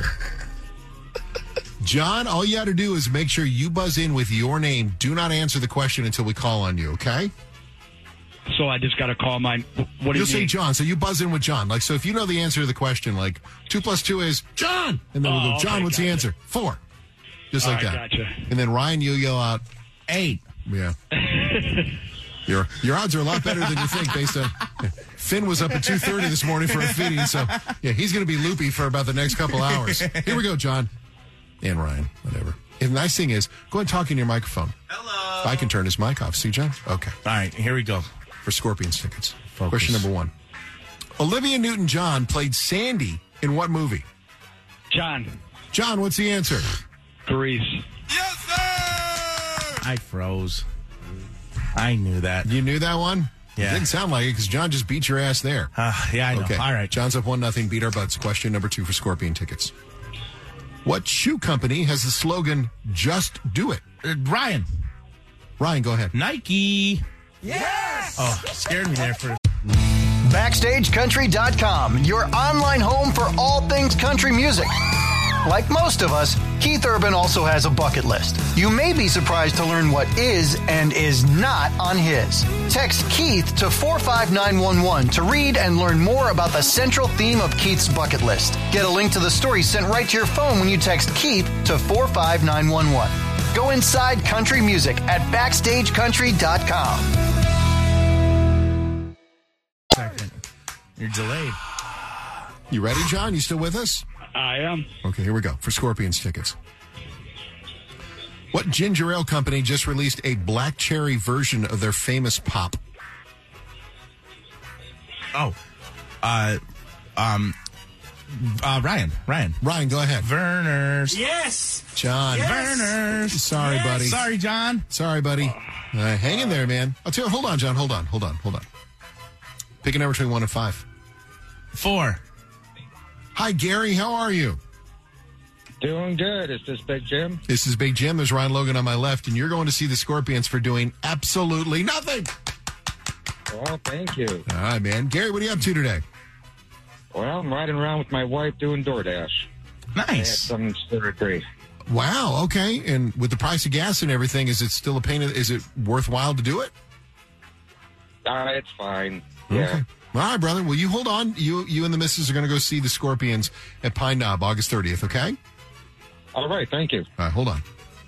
John, all you got to do is make sure you buzz in with your name. Do not answer the question until we call on you, okay? So I just got to call mine. What do You'll you say mean? John, so you buzz in with John. Like, so if you know the answer to the question, like, two plus two is John. And then we'll Oh, go, John, okay, what's the gotcha. answer? Four. Just All like right, that. gotcha. And then Ryan, you yell out, Eight. yeah. Your your odds are a lot better than you think based on Finn was up at two thirty this morning for a feeding, so yeah, he's going to be loopy for about the next couple hours. Here we go, John. And Ryan, whatever. And the nice thing is, go ahead and talk in your microphone. Hello. I can turn his mic off. See, John? Okay. All right, here we go. For Scorpions tickets. Focus. Question number one. Olivia Newton-John played Sandy in what movie? John. John, what's the answer? Grease. Yes, sir! I froze. I knew that. You knew that one? Yeah. It didn't sound like it because John just beat your ass there. Uh, yeah, I know. Okay. All right. John's up one nothing. Beat our butts. Question number two for Scorpion tickets. What shoe company has the slogan "Just Do It"? Uh, Ryan. Ryan, go ahead. Nike. Yes! Oh, scared me there for a Backstage Country dot com, your online home for all things country music. Like most of us, Keith Urban also has a bucket list. You may be surprised to learn what is and is not on his. Text Keith to four five nine one one to read and learn more about the central theme of Keith's bucket list. Get a link to the story sent right to your phone when you text Keith to four five nine one one. Go inside country music at Backstage Country dot com. second. You're delayed. You ready, John? You still with us? I am. Okay, here we go for Scorpions tickets. What ginger ale company just released a black cherry version of their famous pop? Oh, uh, um, uh, Ryan, Ryan, Ryan, go ahead. Verner's. Yes. John. Yes. Verner's. Sorry, Yes. buddy. Sorry, John. Sorry, buddy. All right, hang in there, man. I'll tell you. Hold on, John. Hold on. Hold on. Hold on. Pick a number between one and five. Four. Hi, Gary. How are you? Doing good. Is this Big Jim? This is Big Jim. There's Ryan Logan on my left, and you're going to see the Scorpions for doing absolutely nothing. Well, thank you. All right, man. Gary, what are you up to today? Well, I'm riding around with my wife doing DoorDash. I had Nice. some surgery. Wow. Okay. And with the price of gas and everything, is it still a pain? In, is it worthwhile to do it? Uh, it's fine. Yeah. Okay. All right, brother. Well, you hold on. You you and the missus are going to go see the Scorpions at Pine Knob August thirtieth, okay? All right. Thank you. All right, hold on.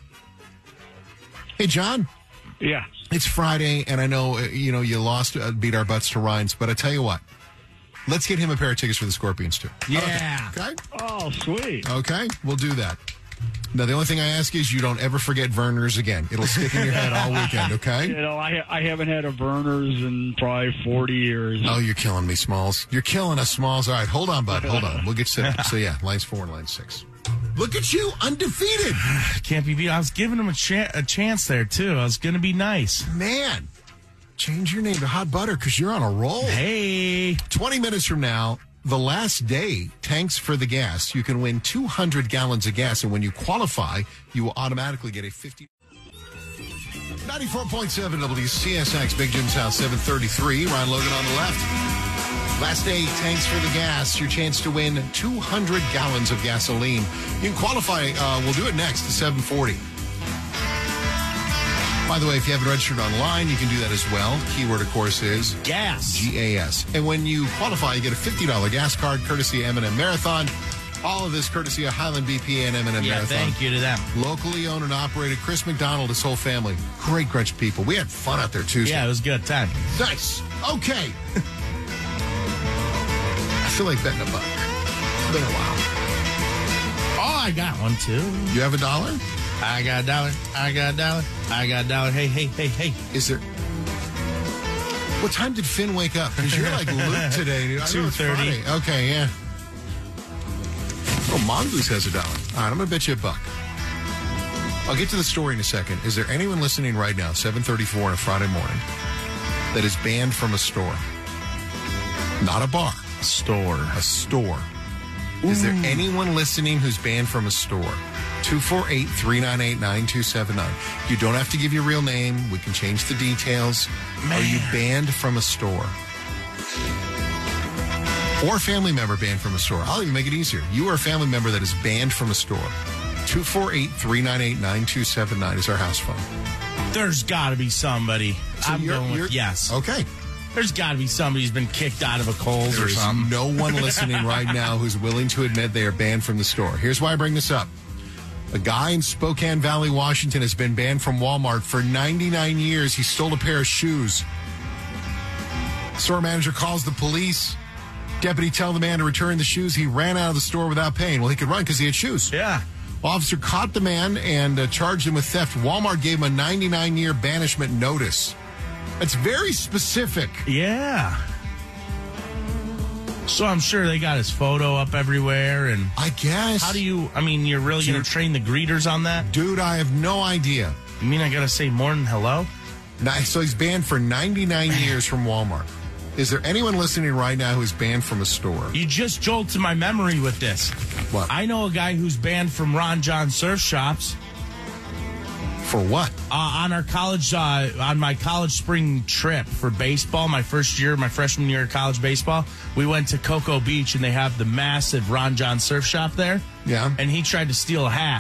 Hey, John. Yeah. It's Friday, and I know, uh, you know, you lost, uh, beat our butts to Ryan's, but I tell you what. Let's get him a pair of tickets for the Scorpions, too. Yeah. Okay? Oh, sweet. Okay? We'll do that. Now, the only thing I ask is you don't ever forget Verner's again. It'll stick in your head all weekend, okay? You know, I I haven't had a Verner's in probably forty years. Oh, you're killing me, Smalls. You're killing us, Smalls. All right, hold on, bud. Hold on. We'll get set up. So, yeah, lines four and line six. Look at you, undefeated. Can't be beat. I was giving him a, cha- a chance there, too. I was going to be nice. Man, change your name to Hot Butter because you're on a roll. Hey. twenty minutes from now, the last day, Tanks for the Gas. You can win two hundred gallons of gas, and when you qualify, you will automatically get a fifty. ninety-four point seven W C S X, Big Jim's House, seven thirty-three. Ryan Logan on the left. Last day, Tanks for the Gas. Your chance to win two hundred gallons of gasoline. You can qualify. Uh, we'll do it next at seven forty. By the way, if you haven't registered online, you can do that as well. Keyword, of course, is gas. G A S. And when you qualify, you get a fifty dollars gas card courtesy of M and M Marathon. All of this courtesy of Highland B P A and M and M Yeah, Marathon. thank you to them. Locally owned and operated. Chris McDonald, his whole family. Great Grudge people. We had fun out there Tuesday. Yeah, it was a good time. Nice. Okay. I feel like betting a buck. It's been a while. Oh, I got one, too. You have a dollar? I got a dollar. I got a dollar. I got a dollar. Hey, hey, hey, hey. Is there... What time did Finn wake up? Because you're like Luke today. two thirty. Okay, yeah. Oh, Mongoose has a dollar. All right, I'm going to bet you a buck. I'll get to the story in a second. Is there anyone listening right now, seven thirty-four on a Friday morning, that is banned from a store? Not a bar. Store. A store. Is there anyone listening who's banned from a store? two four eight, three nine eight, nine two seven nine. You don't have to give your real name. We can change the details. Man. Are you banned from a store? Or a family member banned from a store? I'll even make it easier. You are a family member that is banned from a store. two four eight, three nine eight, nine two seven nine is our house phone. There's got to be somebody. So I'm you're- going with you're- yes. Okay. There's got to be somebody who's been kicked out of a Kohl's or There's something. no one listening right now who's willing to admit they are banned from the store. Here's why I bring this up. A guy in Spokane Valley, Washington has been banned from Walmart for ninety-nine years. He stole a pair of shoes. Store manager calls the police. Deputy tell the man to return the shoes. He ran out of the store without paying. Well, he could run because he had shoes. Yeah. Officer caught the man and uh, charged him with theft. Walmart gave him a ninety-nine year banishment notice. It's very specific. Yeah. So I'm sure they got his photo up everywhere. And I guess. How do you, I mean, you're really going to train the greeters on that? Dude, I have no idea. You mean I got to say more than hello? Nice. So he's banned for ninety-nine years from Walmart. Is there anyone listening right now who's banned from a store? You just jolted my memory with this. What? I know a guy who's banned from Ron John surf shops. For what? Uh, on our college, uh, on my college spring trip for baseball, my first year, my freshman year of college baseball, we went to Cocoa Beach and they have the massive Ron John surf shop there. Yeah. And he tried to steal a hat.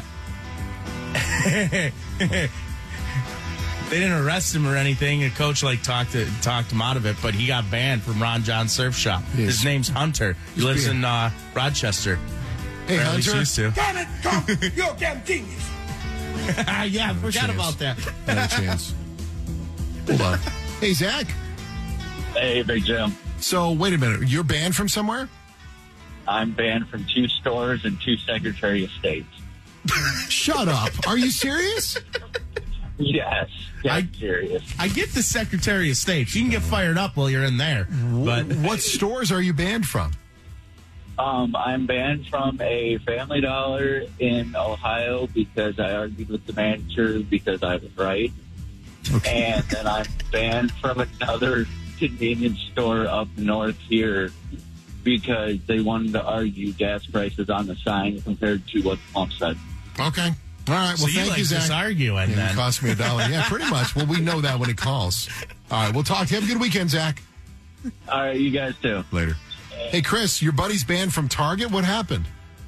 They didn't arrest him or anything. A coach like talked to, talked him out of it, but he got banned from Ron John surf shop. Yes. His name's Hunter. He lives being- in uh, Rochester. Hey, Or at least Hunter. used to. Damn it, Trump, you're a damn genius. Yeah, I forgot chance. about that. Not a chance. Hold on. Hey, Zach. Hey, Big Jim. So, wait a minute. You're banned from somewhere? I'm banned from two stores and two Secretary of States. Shut up. Are you serious? Yes. Yeah, I- I'm serious. I get the Secretary of State. You can get fired up while you're in there. But What stores are you banned from? Um, I'm banned from a Family Dollar in Ohio because I argued with the manager because I was right. Okay. And then I'm banned from another convenience store up north here because they wanted to argue gas prices on the sign compared to what the pump said. Okay. All right. Well, so you thank like you, Zach. this arguing Yeah, then? it cost me a dollar. Yeah, pretty much. Well, we know that when it calls. All right. We'll talk. Have a good weekend, Zach. All right, you guys too. Later. Hey, Chris, your buddy's banned from Target. What happened?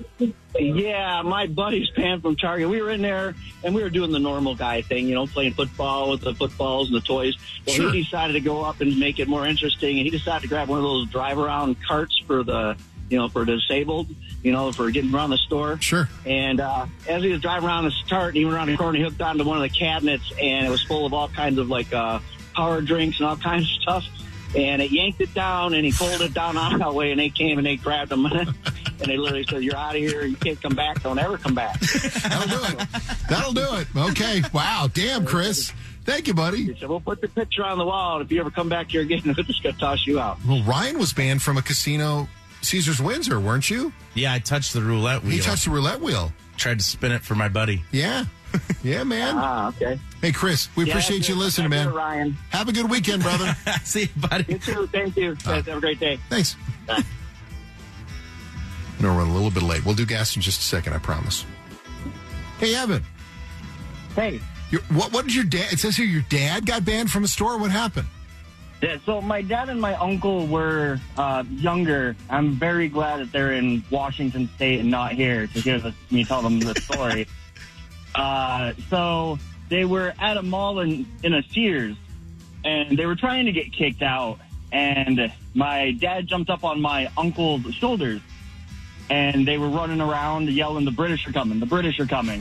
Yeah, my buddy's banned from Target. We were in there, and we were doing the normal guy thing, you know, playing football with the footballs and the toys. Well, Sure. he decided to go up and make it more interesting, and he decided to grab one of those drive-around carts for the, you know, for the disabled, you know, for getting around the store. Sure. And uh, as he was driving around the cart, he went around the corner, he hooked onto one of the cabinets, and it was full of all kinds of, like, uh, power drinks and all kinds of stuff. And it yanked it down, and he pulled it down on that way, and they came and they grabbed him. And they literally said, "You're out of here. You can't come back. Don't ever come back." That'll do it. That'll do it. Okay. Wow. Damn, Chris. Thank you, buddy. He said, "We'll put the picture on the wall, and if you ever come back here again, we're just going to toss you out." Well, Ryan was banned from a casino, Caesars Windsor, weren't you? Yeah, I touched the roulette wheel. He touched the roulette wheel. Tried to spin it for my buddy. Yeah. Yeah, man. Ah, okay. Hey, Chris, we Yeah, appreciate that's you it. listening, Thank man. you, Ryan. Have a good weekend, brother. See you, buddy. You too. Thank you. Guys, have a great day. Thanks. Bye. No, we're a little bit late. We'll do gas in just a second, I promise. Hey, Evan. Hey. Your, what, what did your dad... It says here your dad got banned from a store. What happened? Yeah, so my dad and my uncle were uh, younger. I'm very glad that they're in Washington State and not here to hear the, me tell them the story. uh, so they were at a mall in, in a Sears, and they were trying to get kicked out. And my dad jumped up on my uncle's shoulders, and they were running around yelling, "The British are coming! The British are coming!"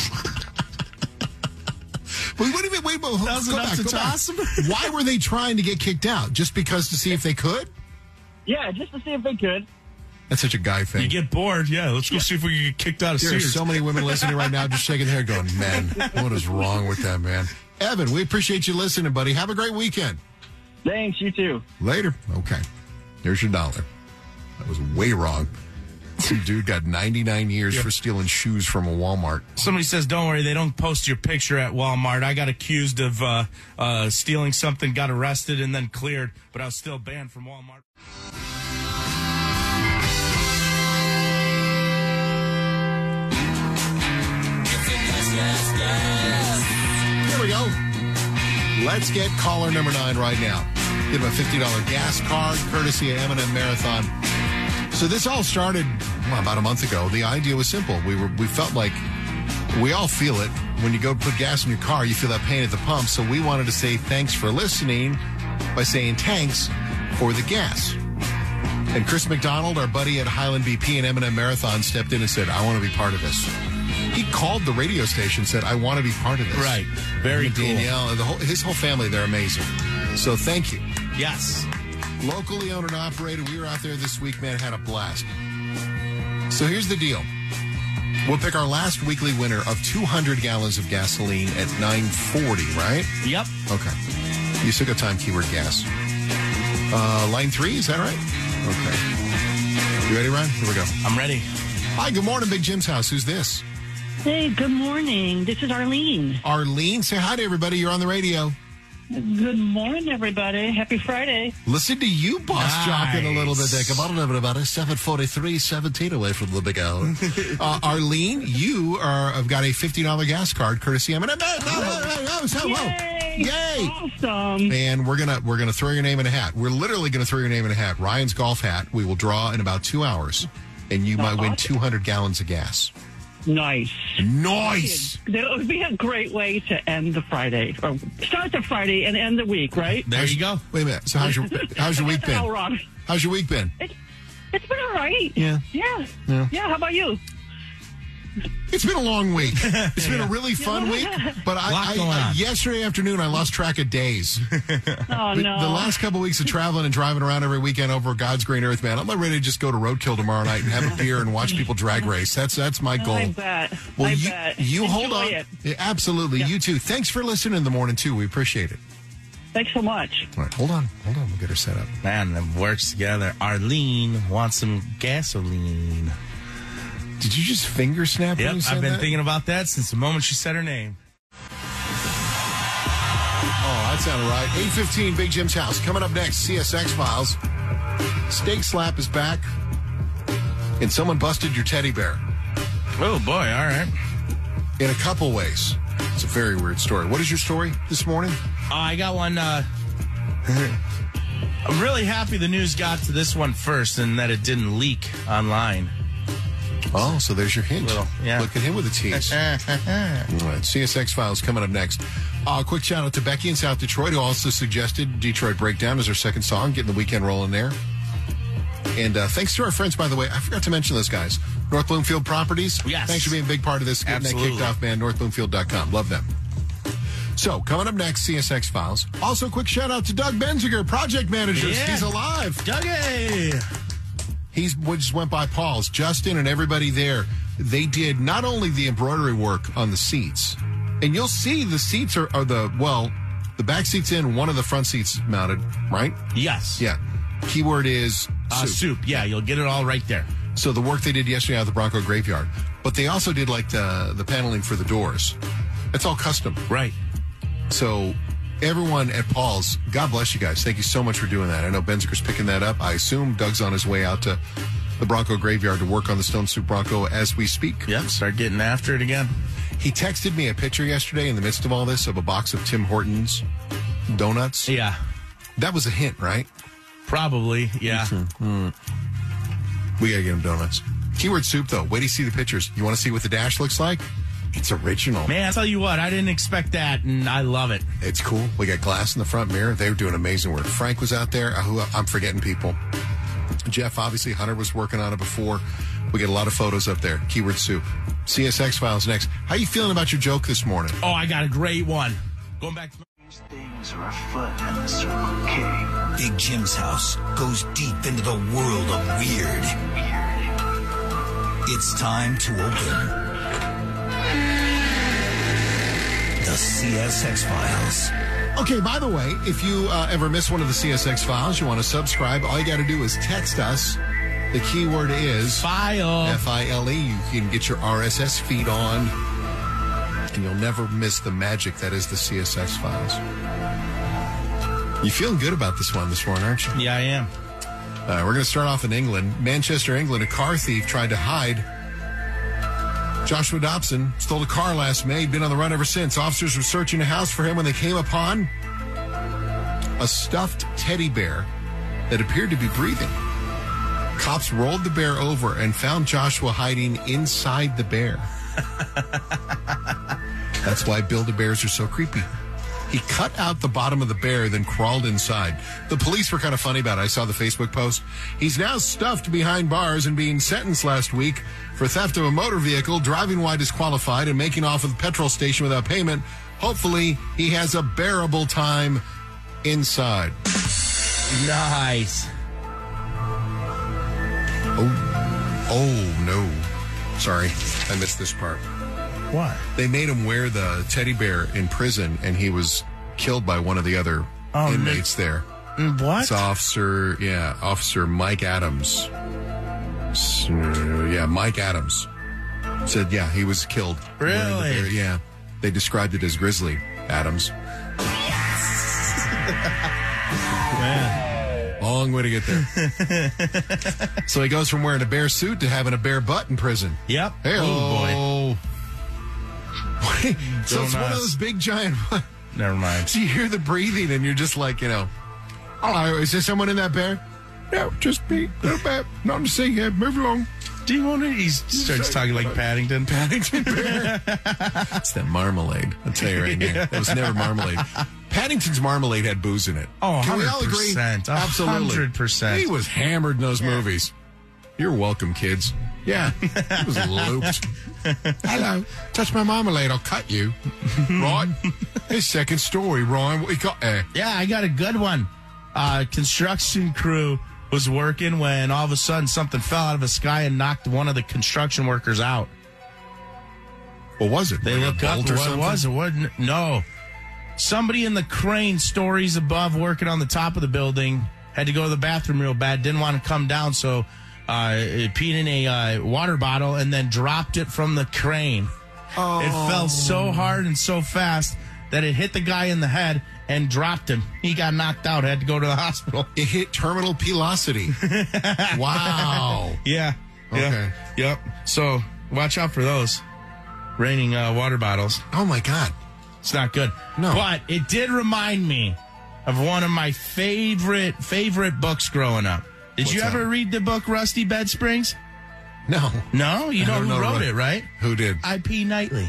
Wait, wait a minute. Wait, wait, That was go enough back, to go back. toss him? Why were they trying to get kicked out? Just because to see if they could? Yeah, just to see if they could. That's such a guy thing. You get bored. Yeah, let's go see if we can get kicked out of There are Sears. so many women listening right now just shaking their head going, man, what is wrong with that, man? Evan, we appreciate you listening, buddy. Have a great weekend. Thanks, you too. Later. Okay. Here's your dollar. That was way wrong. Some dude got ninety-nine years Yeah. for stealing shoes from a Walmart. Somebody says, "Don't worry, they don't post your picture at Walmart." I got accused of uh, uh, stealing something, got arrested, and then cleared, but I was still banned from Walmart. Let's get caller number nine right now. Give him a fifty dollars gas card, courtesy of M and M Marathon. So this all started well, about a month ago. The idea was simple. We were we felt like we all feel it. When you go put gas in your car, you feel that pain at the pump. So we wanted to say thanks for listening by saying thanks for the gas. And Chris McDonald, our buddy at Highland B P and M and M Marathon, stepped in and said, I want to be part of this. He called the radio station and said, I want to be part of this. Right. Very cool. Danielle and the whole, his whole family, they're amazing. So thank you. Yes. Locally owned and operated. We were out there this week, man, had a blast. So here's the deal. We'll pick our last weekly winner of two hundred gallons of gasoline at nine forty, right? Yep. Okay. You still got time, keyword gas. Uh, line three, is that right? Okay. You ready, Ryan? Here we go. I'm ready. Hi, good morning, Big Jim's house. Who's this? Hey, good morning. This is Arlene. Arlene, say hi to everybody. You're on the radio. Good morning, everybody. Happy Friday. Listen to you, boss, Nice. jocking a little bit there. Come on, everybody. seven forty-three, seventeen away from the big hour. uh, Arlene, you are, have got a fifty dollars gas card, courtesy of M and M. Yay! Yay! Awesome. And we're gonna we're gonna throw your name in a hat. We're literally gonna throw your name in a hat. Ryan's golf hat. We will draw in about two hours, and you might win two hundred gallons of gas. Nice. Nice. That would be a great way to end the Friday, or start the Friday and end the week, right? There How's- you go. Wait a minute. So how's your how's your week been? How wrong. How's your week been? It's, it's been all right. Yeah. Yeah. Yeah. Yeah. How about you? It's been a long week. It's been a really fun week, but I, Lot I, going I on. yesterday afternoon I lost track of days. Oh, The- no. The last couple weeks of traveling and driving around every weekend over God's green earth, man, I'm not ready to just go to Roadkill tomorrow night and have a beer and watch people drag race. That's that's my goal. I bet. Well, I you, bet. you hold Enjoy on. it. Yeah, absolutely. Yeah. You too. Thanks for listening in the morning, too. We appreciate it. Thanks so much. All right, hold on. Hold on. We'll get her set up. Man, it works together. Arlene wants some gasoline. Did you just finger snap when Yep, you said I've been that? thinking about that since the moment she said her name. Oh, that sounded right. eight fifteen, Big Jim's house. Coming up next, C S X Files. Steak Slap is back. And someone busted your teddy bear. Oh, boy. All right. In a couple ways. It's a very weird story. What is your story this morning? Uh, I got one. Uh, I'm really happy the news got to this one first and that it didn't leak online. Oh, so there's your hint. Little, yeah. Look at him with a tease. All right, C S X Files coming up next. Uh, quick shout out to Becky in South Detroit, who also suggested Detroit Breakdown as her second song, getting the weekend rolling there. And uh, thanks to our friends, by the way, I forgot to mention those guys. North Bloomfield Properties. Yes. Thanks for being a big part of this, getting Absolutely. that kicked off, man. north bloomfield dot com. Love them. So, coming up next, C S X Files. Also, quick shout out to Doug Benziger, project manager. Yeah. He's alive. Dougie! He's we just went by Paul's. Justin and everybody there, they did not only the embroidery work on the seats, and you'll see the seats are, are the, well, the back seat's in, one of the front seats mounted, right? Yes. Yeah. Keyword is Uh, soup. soup. Yeah, you'll get it all right there. So the work they did yesterday out of the Bronco Graveyard. But they also did like the, the paneling for the doors. It's all custom. Right. So everyone at Paul's, God bless you guys. Thank you so much for doing that. I know Benziger's picking that up. I assume Doug's on his way out to the Bronco Graveyard to work on the Stone Soup Bronco as we speak. Yep, start getting after it again. He texted me a picture yesterday in the midst of all this of a box of Tim Hortons donuts. Yeah. That was a hint, right? Probably, yeah. Mm-hmm. We gotta get him donuts. Keyword soup, though. Wait till you see the pictures. You want to see what the dash looks like? It's original. Man, I tell you what, I didn't expect that, and I love it. It's cool. We got glass in the front mirror. They were doing amazing work. Frank was out there. Who I'm forgetting people. Jeff, obviously, Hunter was working on it before. We get a lot of photos up there. Keyword soup. C S X Files next. How you feeling about your joke this morning? Oh, I got a great one. Going back to... These things are afoot in the Circle K. Big Jim's house goes deep into the world of weird. Weird. It's time to open the C S X Files. Okay, by the way, if you uh, ever miss one of the C S X Files, you want to subscribe, all you got to do is text us. The keyword is File. F I L E. You can get your R S S feed on, and you'll never miss the magic that is the C S X Files. You feeling good about this one this morning, aren't you? Yeah, I am. Uh, we're going to start off in England. Manchester, England, a car thief tried to hide. Joshua Dobson stole a car last May, been on the run ever since. Officers were searching a house for him when they came upon a stuffed teddy bear that appeared to be breathing. Cops rolled the bear over and found Joshua hiding inside the bear. That's why Build-A-Bears are so creepy. He cut out the bottom of the bear, then crawled inside. The police were kind of funny about it. I saw the Facebook post. He's now stuffed behind bars and being sentenced last week for theft of a motor vehicle, driving while disqualified, and making off at the petrol station without payment. Hopefully, he has a bearable time inside. Nice. Oh, oh no. Sorry, I missed this part. What? They made him wear the teddy bear in prison, and he was killed by one of the other oh, inmates no. there. What? It's Officer, yeah, Officer Mike Adams. So, yeah, Mike Adams said, yeah, he was killed. Really? The bear. Yeah. They described it as Grizzly Adams. Man. Long way to get there. So he goes from wearing a bear suit to having a bear butt in prison. Yep. Hey, oh, boy. So it's one of those big giant. Never mind. So you hear the breathing, and you're just like, you know, hello, is there someone in that bear? No, just me. No bear. Nothing to see here. Move along. Do you want to? He starts talking like Paddington. Paddington Bear. It's that marmalade. I'll tell you right now. It was never marmalade. Paddington's marmalade had booze in it. Oh, Can we all agree? one hundred percent. Absolutely. one hundred percent. He was hammered in those yeah. movies. You're welcome, kids. Yeah, he was looped. Hello, touch my marmalade, I'll cut you. Right? His second story, Ryan. What you got there? Yeah, I got a good one. Uh, construction crew was working when all of a sudden something fell out of the sky and knocked one of the construction workers out. What was it? They like look up. What it was? It wasn't. No. Somebody in the crane stories above working on the top of the building had to go to the bathroom real bad, didn't want to come down, so uh, peed in a uh, water bottle and then dropped it from the crane. Oh. It fell so hard and so fast that it hit the guy in the head and dropped him. He got knocked out, had to go to the hospital. It hit terminal velocity. Wow. Yeah. Okay. Yeah. Yep. So watch out for those raining uh, water bottles. Oh, my God. It's not good. No. But it did remind me of one of my favorite, favorite books growing up. Did What's you ever that? read the book Rusty Bed Springs? No. No? You I know don't who know wrote what- it, right? Who did? I P Knightley.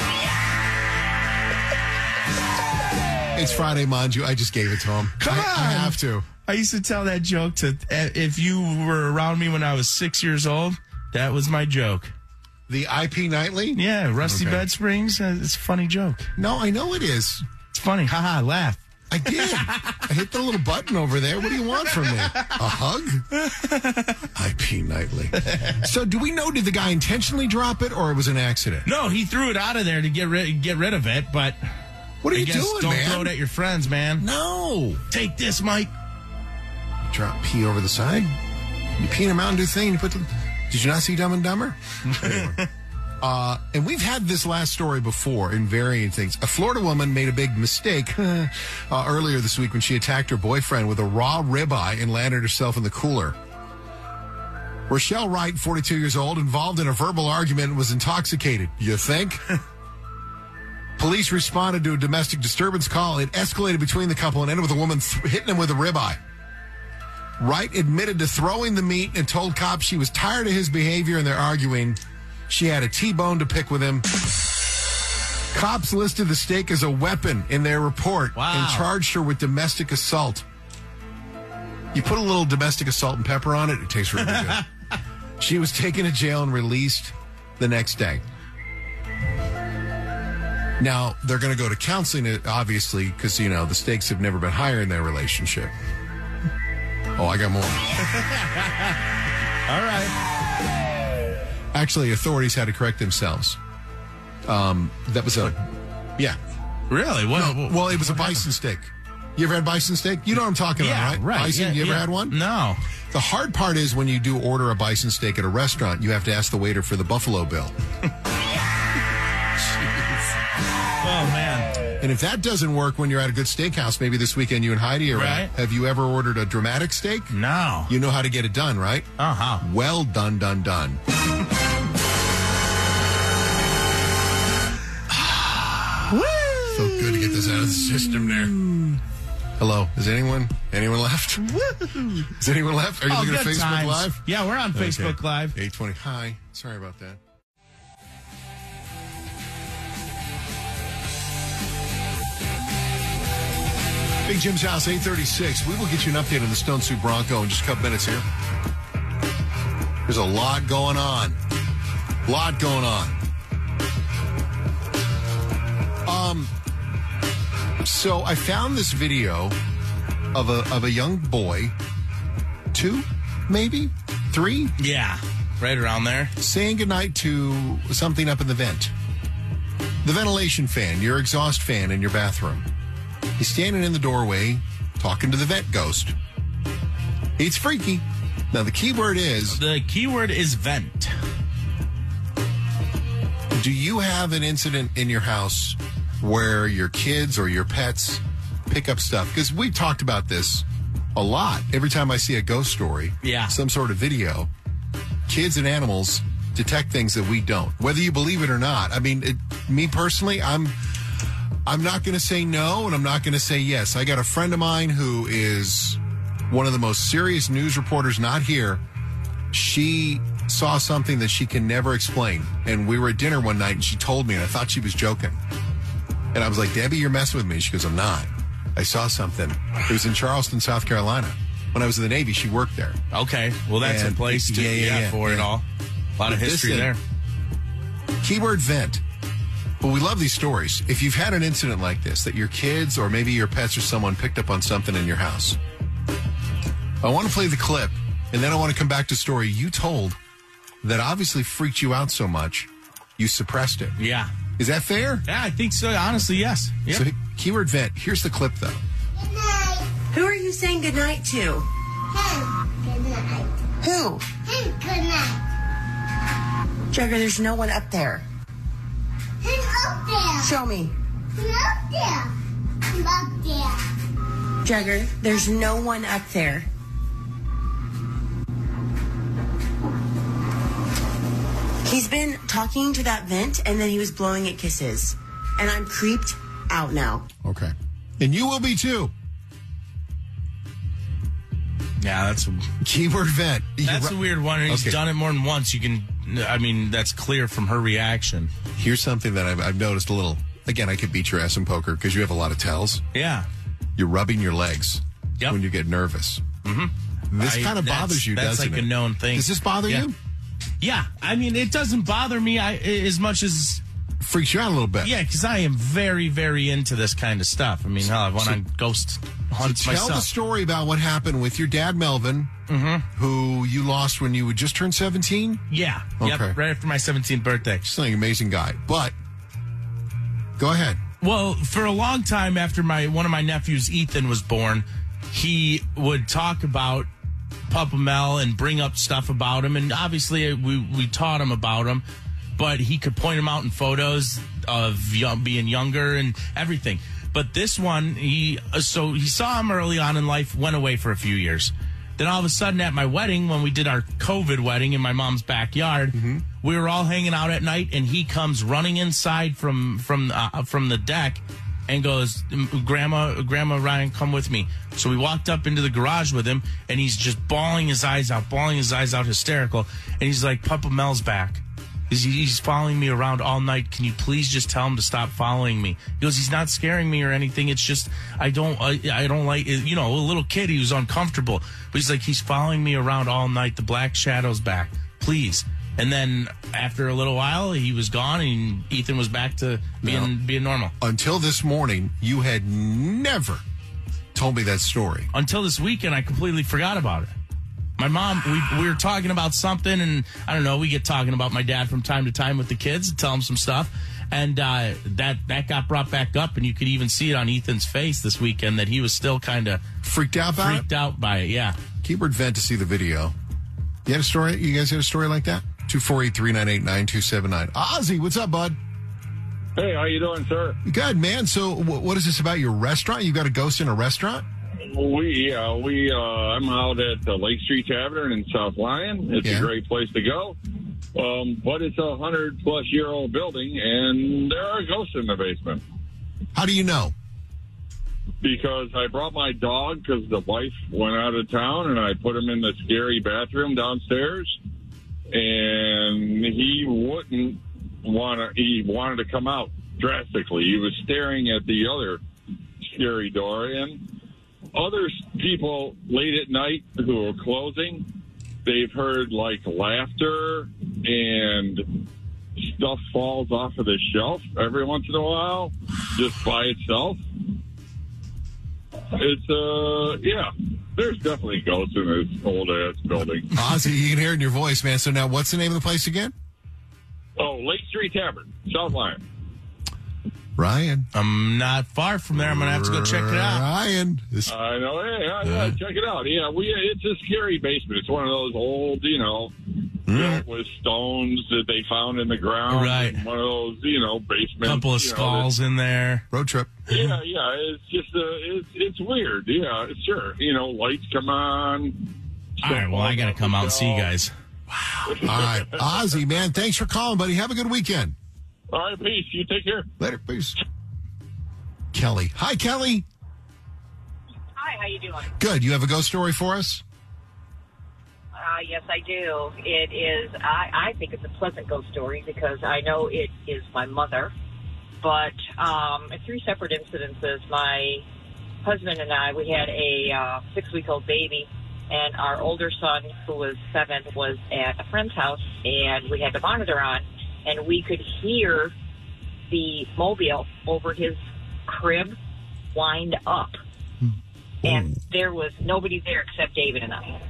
It's Friday, mind you. I just gave it to him. Come I, on. I have to. I used to tell that joke to, if you were around me when I was six years old, that was my joke. The I P Knightley? Yeah, Rusty Okay. Bed Springs. Uh, it's a funny joke. No, I know it is. It's funny. Ha ha, laugh. I did. I hit the little button over there. What do you want from me? A hug? I P Knightley. So do we know, did the guy intentionally drop it or it was an accident? No, he threw it out of there to get rid, get rid of it, but... What are I you guess doing, don't man? throw it at your friends, man. No. Take this, Mike. Drop pee over the side. You pee in a Mountain Dew thing. You put the. Did you not see Dumb and Dumber? Anyway. uh, and we've had this last story before in varying things. A Florida woman made a big mistake uh, earlier this week when she attacked her boyfriend with a raw ribeye and landed herself in the cooler. Rochelle Wright, forty-two years old, involved in a verbal argument and was intoxicated. You think? Police responded to a domestic disturbance call. It escalated between the couple and ended with a woman th- hitting him with a ribeye. Wright admitted to throwing the meat and told cops she was tired of his behavior and they're arguing. She had a T-bone to pick with him. Cops listed the steak as a weapon in their report Wow. and charged her with domestic assault. You put a little domestic assault and pepper on it, it tastes really good. She was taken to jail and released the next day. Now, they're going to go to counseling, obviously, because, you know, the stakes have never been higher in their relationship. Oh, I got more. All right. Actually, authorities had to correct themselves. Um, that was a, yeah. Really? What? No, well, it was a bison steak. You ever had bison steak? You know what I'm talking Yeah, about, right. Bison, Yeah, you ever yeah. had one? No. The hard part is when you do order a bison steak at a restaurant, you have to ask the waiter for the Buffalo Bill. Oh, man. And if that doesn't work when you're at a good steakhouse, maybe this weekend you and Heidi are Right. at, have you ever ordered a dramatic steak? No. You know how to get it done, right? Uh-huh. Well done, done, done. Woo! So good to get this out of the system there. Hello. Is anyone anyone left? Is anyone left? Are you oh, looking at Facebook times. Live? Yeah, we're on Facebook okay. Live. eight twenty. Hi. Sorry about that. Big Jim's House, eight thirty-six. We will get you an update on the Stone Soup Bronco in just a couple minutes here. There's a lot going on. A lot going on. Um, so I found this video of a of a young boy, two, maybe, three? Yeah, right around there. Saying goodnight to something up in the vent. The ventilation fan, your exhaust fan in your bathroom. He's standing in the doorway talking to the vent ghost. It's freaky. Now, the key word is... The key word is vent. Do you have an incident in your house where your kids or your pets pick up stuff? Because we talked about this a lot. Every time I see a ghost story, yeah. some sort of video, kids and animals detect things that we don't. Whether you believe it or not. I mean, it, me personally, I'm... I'm not going to say no, and I'm not going to say yes. I got a friend of mine who is one of the most serious news reporters, not here. She saw something that she can never explain. And we were at dinner one night, and she told me, and I thought she was joking. And I was like, Debbie, you're messing with me. She goes, I'm not. I saw something. It was in Charleston, South Carolina. When I was in the Navy, she worked there. Okay. Well, that's and, a place to, yeah, yeah, yeah, yeah, for yeah. it all. A lot of history Listen, there. Keyword vent. But we love these stories. If you've had an incident like this, that your kids or maybe your pets or someone picked up on something in your house, I want to play the clip, and then I want to come back to a story you told that obviously freaked you out so much, you suppressed it. Yeah. Is that fair? Yeah, I think so. Honestly, yes. Yep. So, keyword vent. Here's the clip, though. Good night. Who are you saying goodnight to? Him. Good night. Who? Him. Good night. Jagger, there's no one up there. Him up there. Show me. Him up there. Him up there. Jagger, there's no one up there. He's been talking to that vent, and then he was blowing it kisses. And I'm creeped out now. Okay. And you will be, too. Yeah, that's a... Keyword vent. That's You're a weird one. He's okay. done it more than once. You can... I mean, that's clear from her reaction. Here's something that I've, I've noticed a little. Again, I could beat your ass in poker because you have a lot of tells. Yeah. You're rubbing your legs yep. when you get nervous. Mm-hmm. This kind of bothers you, doesn't it? That's like a known thing. Does this bother yeah. you? Yeah. I mean, it doesn't bother me I, as much as... Freaks you out a little bit. Yeah, because I am very, very into this kind of stuff. I mean, hell, I went so, on ghost hunts so tell myself. Tell the story about what happened with your dad, Melvin, mm-hmm. who you lost when you had just turned seventeen? Yeah. Okay. Yep, right after my seventeenth birthday. Just an amazing guy. But, go ahead. Well, for a long time after my one of my nephews, Ethan, was born, he would talk about Papa Mel and bring up stuff about him. And obviously, we, we taught him about him. But he could point him out in photos of young, being younger and everything. But this one, he so he saw him early on in life, went away for a few years. Then all of a sudden at my wedding, when we did our COVID wedding in my mom's backyard, mm-hmm. we were all hanging out at night, and he comes running inside from from uh, from the deck and goes, Grandma, Grandma Ryan, come with me. So we walked up into the garage with him, and he's just bawling his eyes out, bawling his eyes out, hysterical. And he's like, Papa Mel's back. He's following me around all night. Can you please just tell him to stop following me? He goes, he's not scaring me or anything. It's just, I don't, I, I don't like, you know, a little kid, he was uncomfortable. But he's like, he's following me around all night. The black shadow's back. Please. And then after a little while, he was gone, and Ethan was back to being, now, being normal. Until this morning, you had never told me that story. Until this weekend, I completely forgot about it. My mom, we we were talking about something, and I don't know, we get talking about my dad from time to time with the kids and tell them some stuff. And uh, that, that got brought back up, and you could even see it on Ethan's face this weekend that he was still kind of freaked out by freaked it? out by it, yeah. Keyword vent to see the video. You had a story? You guys had a story like that? two four eight, three nine eight, nine two seven nine. Ozzy, what's up, bud? Hey, how you doing, sir? Good, man. So w- what is this about your restaurant? You got a ghost in a restaurant? We, yeah, we, uh, I'm out at the Lake Street Tavern in South Lyon. It's yeah. a great place to go. Um, but it's a hundred plus year old building, and there are ghosts in the basement. How do you know? because I brought my dog because the wife went out of town, and I put him in the scary bathroom downstairs, and he wouldn't want to. He wanted to come out drastically. He was staring at the other scary door, and other people late at night who are closing, they've heard like laughter and stuff falls off of the shelf every once in a while, just by itself. It's, uh, yeah, there's definitely ghosts in this old-ass building. Ozzy, you can hear it in your voice, man. So now what's the name of the place again? Oh, Lake Street Tavern, South Lyon. Ryan. I'm not far from there. I'm going to have to go check it out. Ryan. This... I know. Yeah, yeah, yeah, check it out. Yeah, we. It's a scary basement. It's one of those old, you know, built with stones that they found in the ground. Right. One of those, you know, basements. Couple of you know, skulls in there. Road trip. Yeah, yeah. It's just, uh, it's, it's weird. Yeah, sure. You know, lights come on. All right, well, I got to come out and see you guys. Wow. All right. Ozzy, man, thanks for calling, buddy. Have a good weekend. All right, peace. You take care. Later, peace. Kelly. Hi, Kelly. Hi, how you doing? Good. You have a ghost story for us? Uh, yes, I do. It is, I, I think it's a pleasant ghost story because I know it is my mother. But um, in three separate incidences, my husband and I, we had a uh, six-week-old baby, and our older son, who was seven, was at a friend's house, and we had the monitor on. And we could hear the mobile over his crib wind up. And there was nobody there except David and I.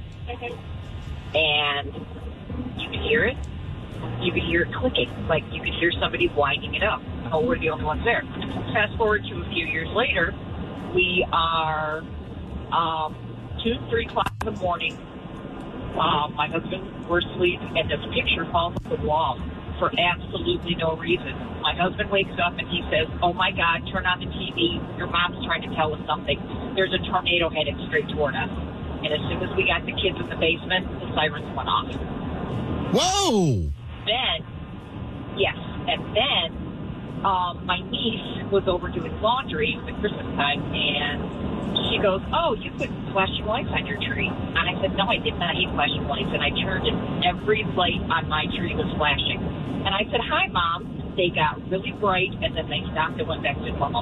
And you could hear it. You could hear it clicking. Like you could hear somebody winding it up. Oh, we're the only ones there. Fast forward to a few years later, we are um, two, three o'clock in the morning. Um, my husband, we're asleep, and this picture falls off the wall. For absolutely no reason. My husband wakes up and he says, oh my God, turn on the T V. Your mom's trying to tell us something. There's a tornado headed straight toward us. And as soon as we got the kids in the basement, the sirens went off. Whoa! Then, yes, and then um, my niece was over doing laundry at Christmas time, and she goes, oh, you put flashing lights on your tree. And I said, no, I did not eat flashing lights. And I turned and every light on my tree was flashing. And I said, hi, Mom. They got really bright, and then they stopped and went back to normal.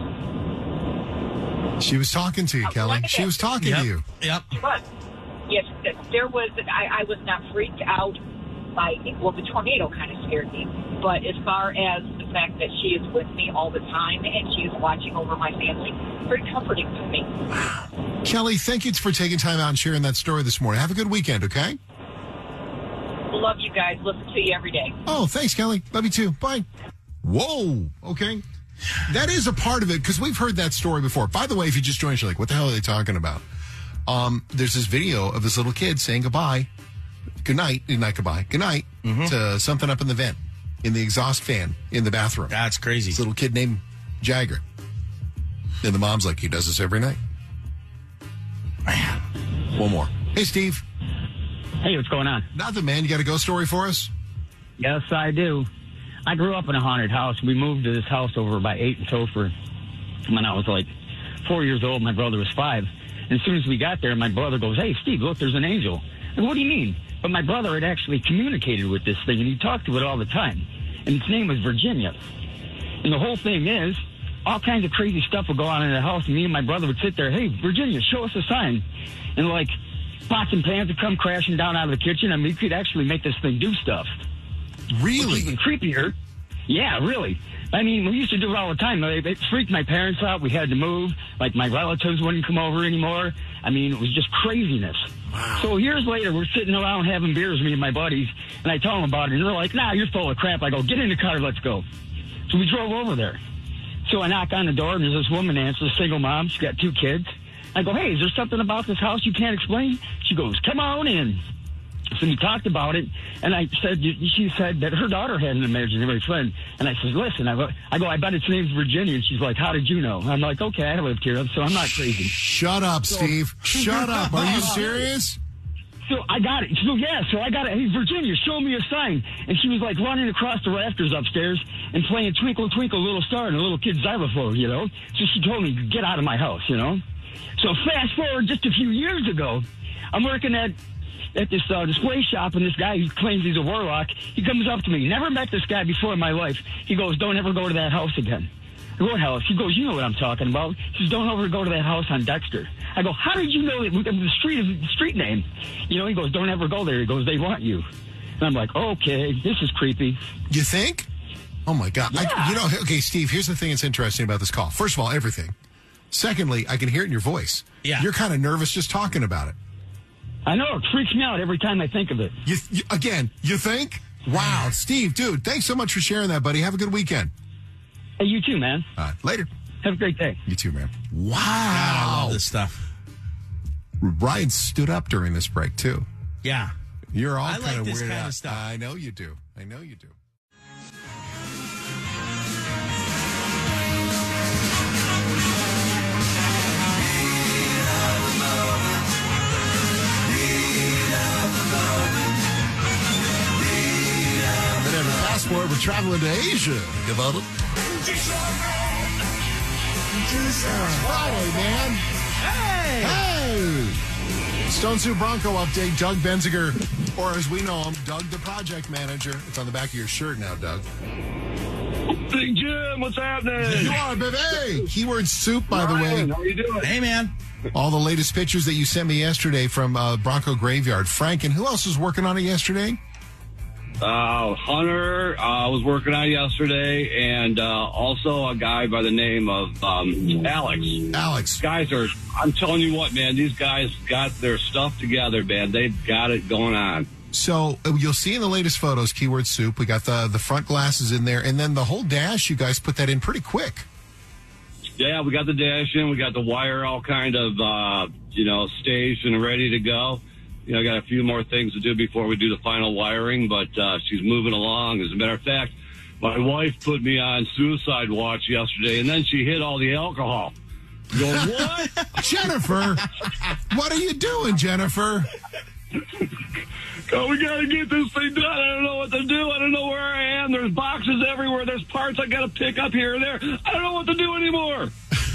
She was talking to you, Uh, Kelly. like She it. was talking Yep. to you. Yep. But, yes, there was, I, I was not freaked out by, well, the tornado kind of scared me. But as far as the fact that she is with me all the time and she is watching over my family, very comforting to me. Kelly, thank you for taking time out and sharing that story this morning. Have a good weekend, okay? Love you guys. Listen to you every day. Oh, thanks, Kelly. Love you too. Bye. Whoa. Okay. That is a part of it because we've heard that story before. By the way, if you just joined us, you're like, what the hell are they talking about? Um, there's this video of this little kid saying goodbye, good night, not goodbye, good night mm-hmm. to something up in the vent, in the exhaust fan in the bathroom. That's crazy. This little kid named Jagger. And the mom's like, he does this every night. Man. One more. Hey, Steve. Hey, what's going on? Nothing, man. You got a ghost story for us? Yes, I do. I grew up in a haunted house. We moved to this house over by eight and Topher when I was like four years old. My brother was five. And as soon as we got there, my brother goes, hey, Steve, look, there's an angel. And what do you mean? But my brother had actually communicated with this thing, and he talked to it all the time. And its name was Virginia. And the whole thing is, all kinds of crazy stuff would go on in the house, and me and my brother would sit there, hey, Virginia, show us a sign. And, like, pots and pans would come crashing down out of the kitchen, and we could actually make this thing do stuff. Really? Even creepier. Yeah, really. I mean, we used to do it all the time. It it freaked my parents out. We had to move. Like, my relatives wouldn't come over anymore. I mean, it was just craziness. Wow. So years later, we're sitting around having beers, me and my buddies, and I tell them about it, and they're like, nah, you're full of crap. I go, get in the car, let's go. So we drove over there. So I knock on the door, and there's this woman answers, a single mom. She's got two kids. I go, hey, is there something about this house you can't explain? She goes, come on in. So we talked about it, and I said, she said that her daughter had an imaginary friend. And I said, listen, I go, I go, I bet its name's Virginia. And she's like, how did you know? I'm like, okay, I lived here, so I'm not crazy. Shut up, so, Steve. Shut up. Are you serious? So I got it. So yeah, so I got it. Hey, Virginia, show me a sign. And she was like running across the rafters upstairs and playing Twinkle, Twinkle, Little Star in a little kid's xylophone, you know? So she told me, get out of my house, you know? So fast forward just a few years ago, I'm working at at this uh, display shop, and this guy who claims he's a warlock, he comes up to me. Never met this guy before in my life. He goes, don't ever go to that house again. I go, what house? He goes, you know what I'm talking about. He says, don't ever go to that house on Dexter. I go, how did you know it was the street, the street name? You know, he goes, don't ever go there. He goes, they want you. And I'm like, okay, this is creepy. You think? Oh, my God. Yeah. I, you know, okay, Steve, here's the thing that's interesting about this call. First of all, everything. Secondly, I can hear it in your voice. Yeah. You're kind of nervous just talking about it. I know. It freaks me out every time I think of it. You, you, again, you think? Wow. Steve, dude, thanks so much for sharing that, buddy. Have a good weekend. Hey, you too, man. All right, later. Have a great day. You too, man. Wow. God, I love this stuff. Ryan stood up during this break, too. Yeah. You're all I kind like of this weird kind out. of stuff. I know you do. I know you do. Passport, we're traveling to Asia. Give out it. Friday, man. Hey! Hey! Stone Soup Bronco update. Doug Benziger, or as we know him, Doug the project manager. It's on the back of your shirt now, Doug. Big Jim, what's happening? You are, baby. Keyword soup, by the way. How you doing? Hey, man. All the latest pictures that you sent me yesterday from uh, Bronco Graveyard. Frank, and who else was working on it yesterday? Uh, Hunter uh, was working on it yesterday, and uh, also a guy by the name of um, Alex. Alex. Guys are, I'm telling you what, man, these guys got their stuff together, man. They've got it going on. So uh, you'll see in the latest photos, Keyword Soup, we got the, the front glasses in there, and then the whole dash, you guys put that in pretty quick. Yeah, we got the dash in. We got the wire all kind of, uh, you know, staged and ready to go. You know, I got a few more things to do before we do the final wiring, but uh, she's moving along. As a matter of fact, my wife put me on suicide watch yesterday, and then she hit all the alcohol. Going, what? Jennifer, what are you doing, Jennifer? Oh, we got to get this thing done. I don't know what to do. I don't know where I am. There's boxes everywhere. There's parts I got to pick up here and there. I don't know what to do anymore.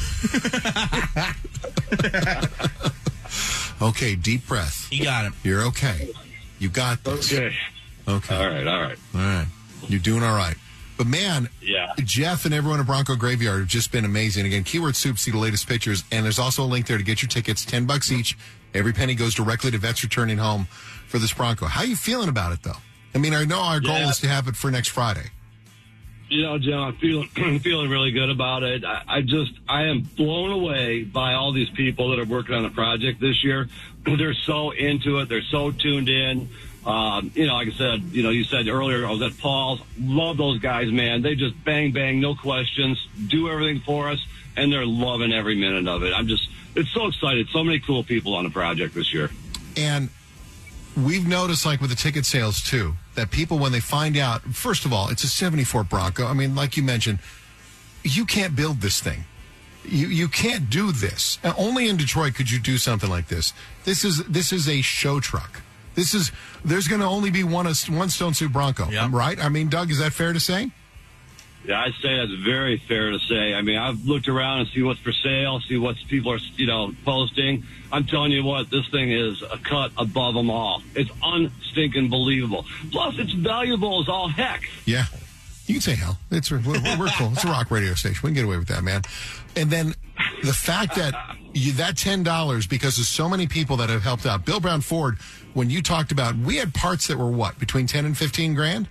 Okay, deep breath. You got it. You're okay. You got this. Okay. Okay. All right, all right. All right. You're doing all right. But, man, yeah. Jeff and everyone at Bronco Graveyard have just been amazing. Again, Keyword Soup, see the latest pictures. And there's also a link there to get your tickets, ten bucks each. Every penny goes directly to vets returning home for this Bronco. How are you feeling about it, though? I mean, I know our goal Yeah. is to have it for next Friday. You know, Jim, I'm feeling feeling really good about it. I, I just, I am blown away by all these people that are working on the project this year. They're so into it. They're so tuned in. Um, you know, like I said, you know, you said earlier, I was at Paul's. Love those guys, man. They just bang, bang, no questions, do everything for us, and they're loving every minute of it. I'm just, it's so excited. So many cool people on the project this year. And we've noticed, like with the ticket sales, too, that people, when they find out, first of all, it's a seventy-four Bronco. I mean, like you mentioned, you can't build this thing. You you can't do this. And only in Detroit could you do something like this. This is this is a show truck. This is there's going to only be one one Stone Soup Bronco, Yep. right? I mean, Doug, is that fair to say? Yeah, I'd say that's very fair to say. I mean, I've looked around and see what's for sale, see what people are, you know, posting. I'm telling you what, this thing is a cut above them all. It's unstinking believable. Plus, it's valuable as all heck. Yeah. You can say hell. It's we're, we're cool. It's a rock radio station. We can get away with that, man. And then the fact that you, that ten dollars, because there's so many people that have helped out. Bill Brown Ford, when you talked about, we had parts that were what, between ten and fifteen grand?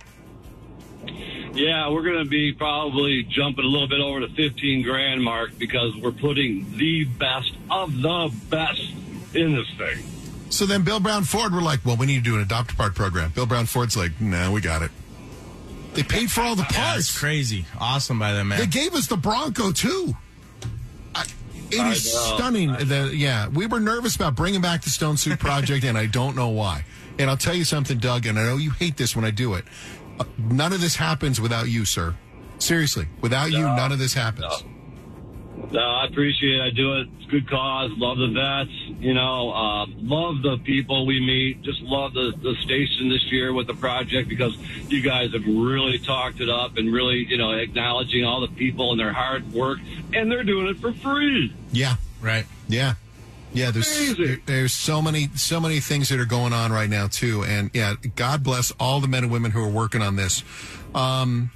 Yeah, we're going to be probably jumping a little bit over the fifteen grand mark because we're putting the best of the best in this thing. So then Bill Brown Ford were like, well, we need to do an adopt a part program. Bill Brown Ford's like, no, we got it. They paid for all the parts. Yeah, it's crazy. Awesome by them, man. They gave us the Bronco, too. I, it I is know. stunning. The, yeah, we were nervous about bringing back the Stone Soup Project, and I don't know why. And I'll tell you something, Doug, and I know you hate this when I do it. Uh, none of this happens without you, sir. Seriously. Without you, No. none of this happens. No. No, I appreciate it. I do it. It's a good cause. Love the vets. You know, uh, love the people we meet. Just love the, the station this year with the project because you guys have really talked it up and really, you know, acknowledging all the people and their hard work. And they're doing it for free. Yeah. Right. Yeah. Yeah, there's there, there's so many so many things that are going on right now too, and yeah, God bless all the men and women who are working on this. Um,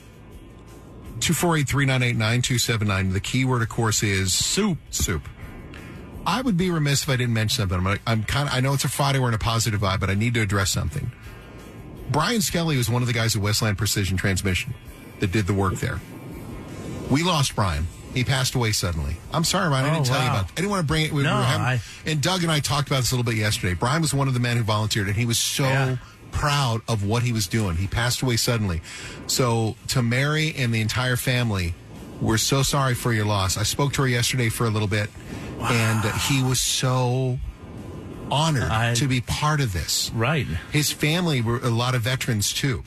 two four eight, three nine eight, nine two seven nine. The keyword, of course, is soup. Soup. I would be remiss if I didn't mention something. I'm, I'm kind of. I know it's a Friday. We're in a positive vibe, but I need to address something. Brian Skelly was one of the guys at Westland Precision Transmission that did the work there. We lost Brian. He passed away suddenly. I'm sorry, Brian. I didn't oh, tell wow. you about it. I didn't want to bring it. We, no, we were having, I... And Doug and I talked about this a little bit yesterday. Brian was one of the men who volunteered, and he was so yeah. proud of what he was doing. He passed away suddenly. So to Mary and the entire family, we're so sorry for your loss. I spoke to her yesterday for a little bit, wow. and uh, he was so honored I... to be part of this. Right. His family were a lot of veterans, too.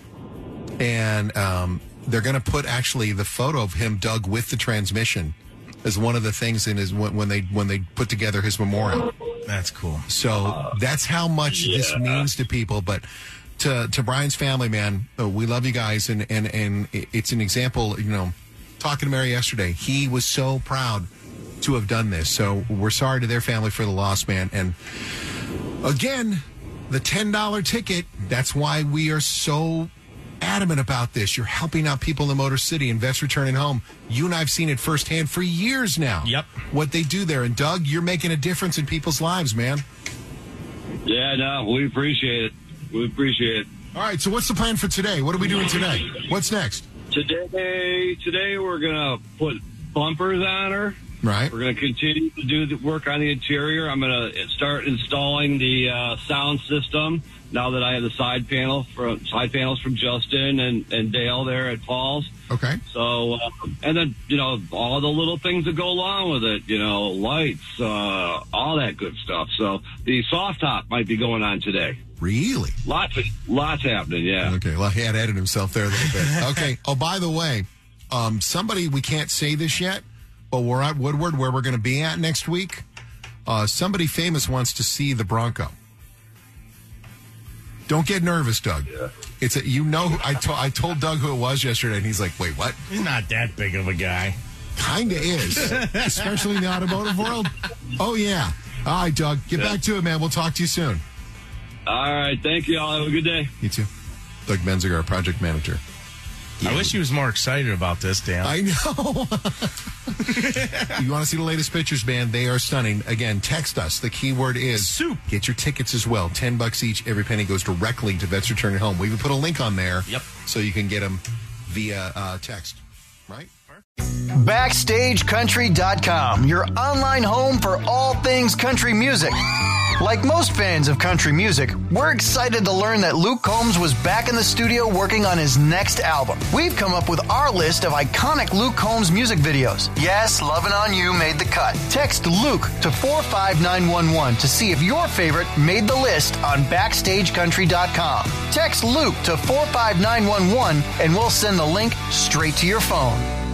And um, they're going to put, actually, the photo of him, Doug, with the transmission as one of the things in his when, when they when they put together his memorial. That's cool. So uh, that's how much yeah. this means to people. But to to Brian's family, man, uh, we love you guys, and, and, and it's an example, you know, talking to Mary yesterday, he was so proud to have done this. So we're sorry to their family for the loss, man. And again, the ten dollar ticket, that's why we are so adamant about this. You're helping out people in the Motor City and vets returning home. You and I have seen it firsthand for years now. Yep. What they do there. And Doug, you're making a difference in people's lives, man. Yeah, no, we appreciate it. We appreciate it. All right, so what's the plan for today? What are we doing today? What's next? Today, today we're going to put bumpers on her. Right. We're going to continue to do the work on the interior. I'm going to start installing the uh, sound system now that I have the side panel from side panels from Justin and, and Dale there at Falls. Okay. So, uh, and then, you know, all the little things that go along with it, you know, lights, uh, all that good stuff. So the soft top might be going on today. Really? Lots of, lots happening, yeah. Okay, well, he had edited himself there a little bit. Okay. Oh, by the way, um, somebody, we can't say this yet, but we're at Woodward, where we're going to be at next week. Uh, somebody famous wants to see the Bronco. Don't get nervous, Doug. Yeah. It's a, you know, I, to, I told Doug who it was yesterday, and he's like, wait, what? He's not that big of a guy. Kind of is, especially in the automotive world. Oh, yeah. All right, Doug, get yeah. back to it, man. We'll talk to you soon. All right. Thank you all. Have a good day. You too. Doug Menziger, our project manager. I wish he was more excited about this, Dan. I know. You want to see the latest pictures, man? They are stunning. Again, text us. The keyword is soup. Get your tickets as well. Ten bucks each. Every penny goes directly to Vets Returning Home. We even put a link on there. Yep. So you can get them via uh, text. Right? Backstage Country dot com, your online home for all things country music. Like most fans of country music, we're excited to learn that Luke Combs was back in the studio working on his next album. We've come up with our list of iconic Luke Combs music videos. Yes, Lovin' On You made the cut. Text Luke to four five nine one one to see if your favorite made the list on Backstage Country dot com. Text Luke to four five nine one one and we'll send the link straight to your phone.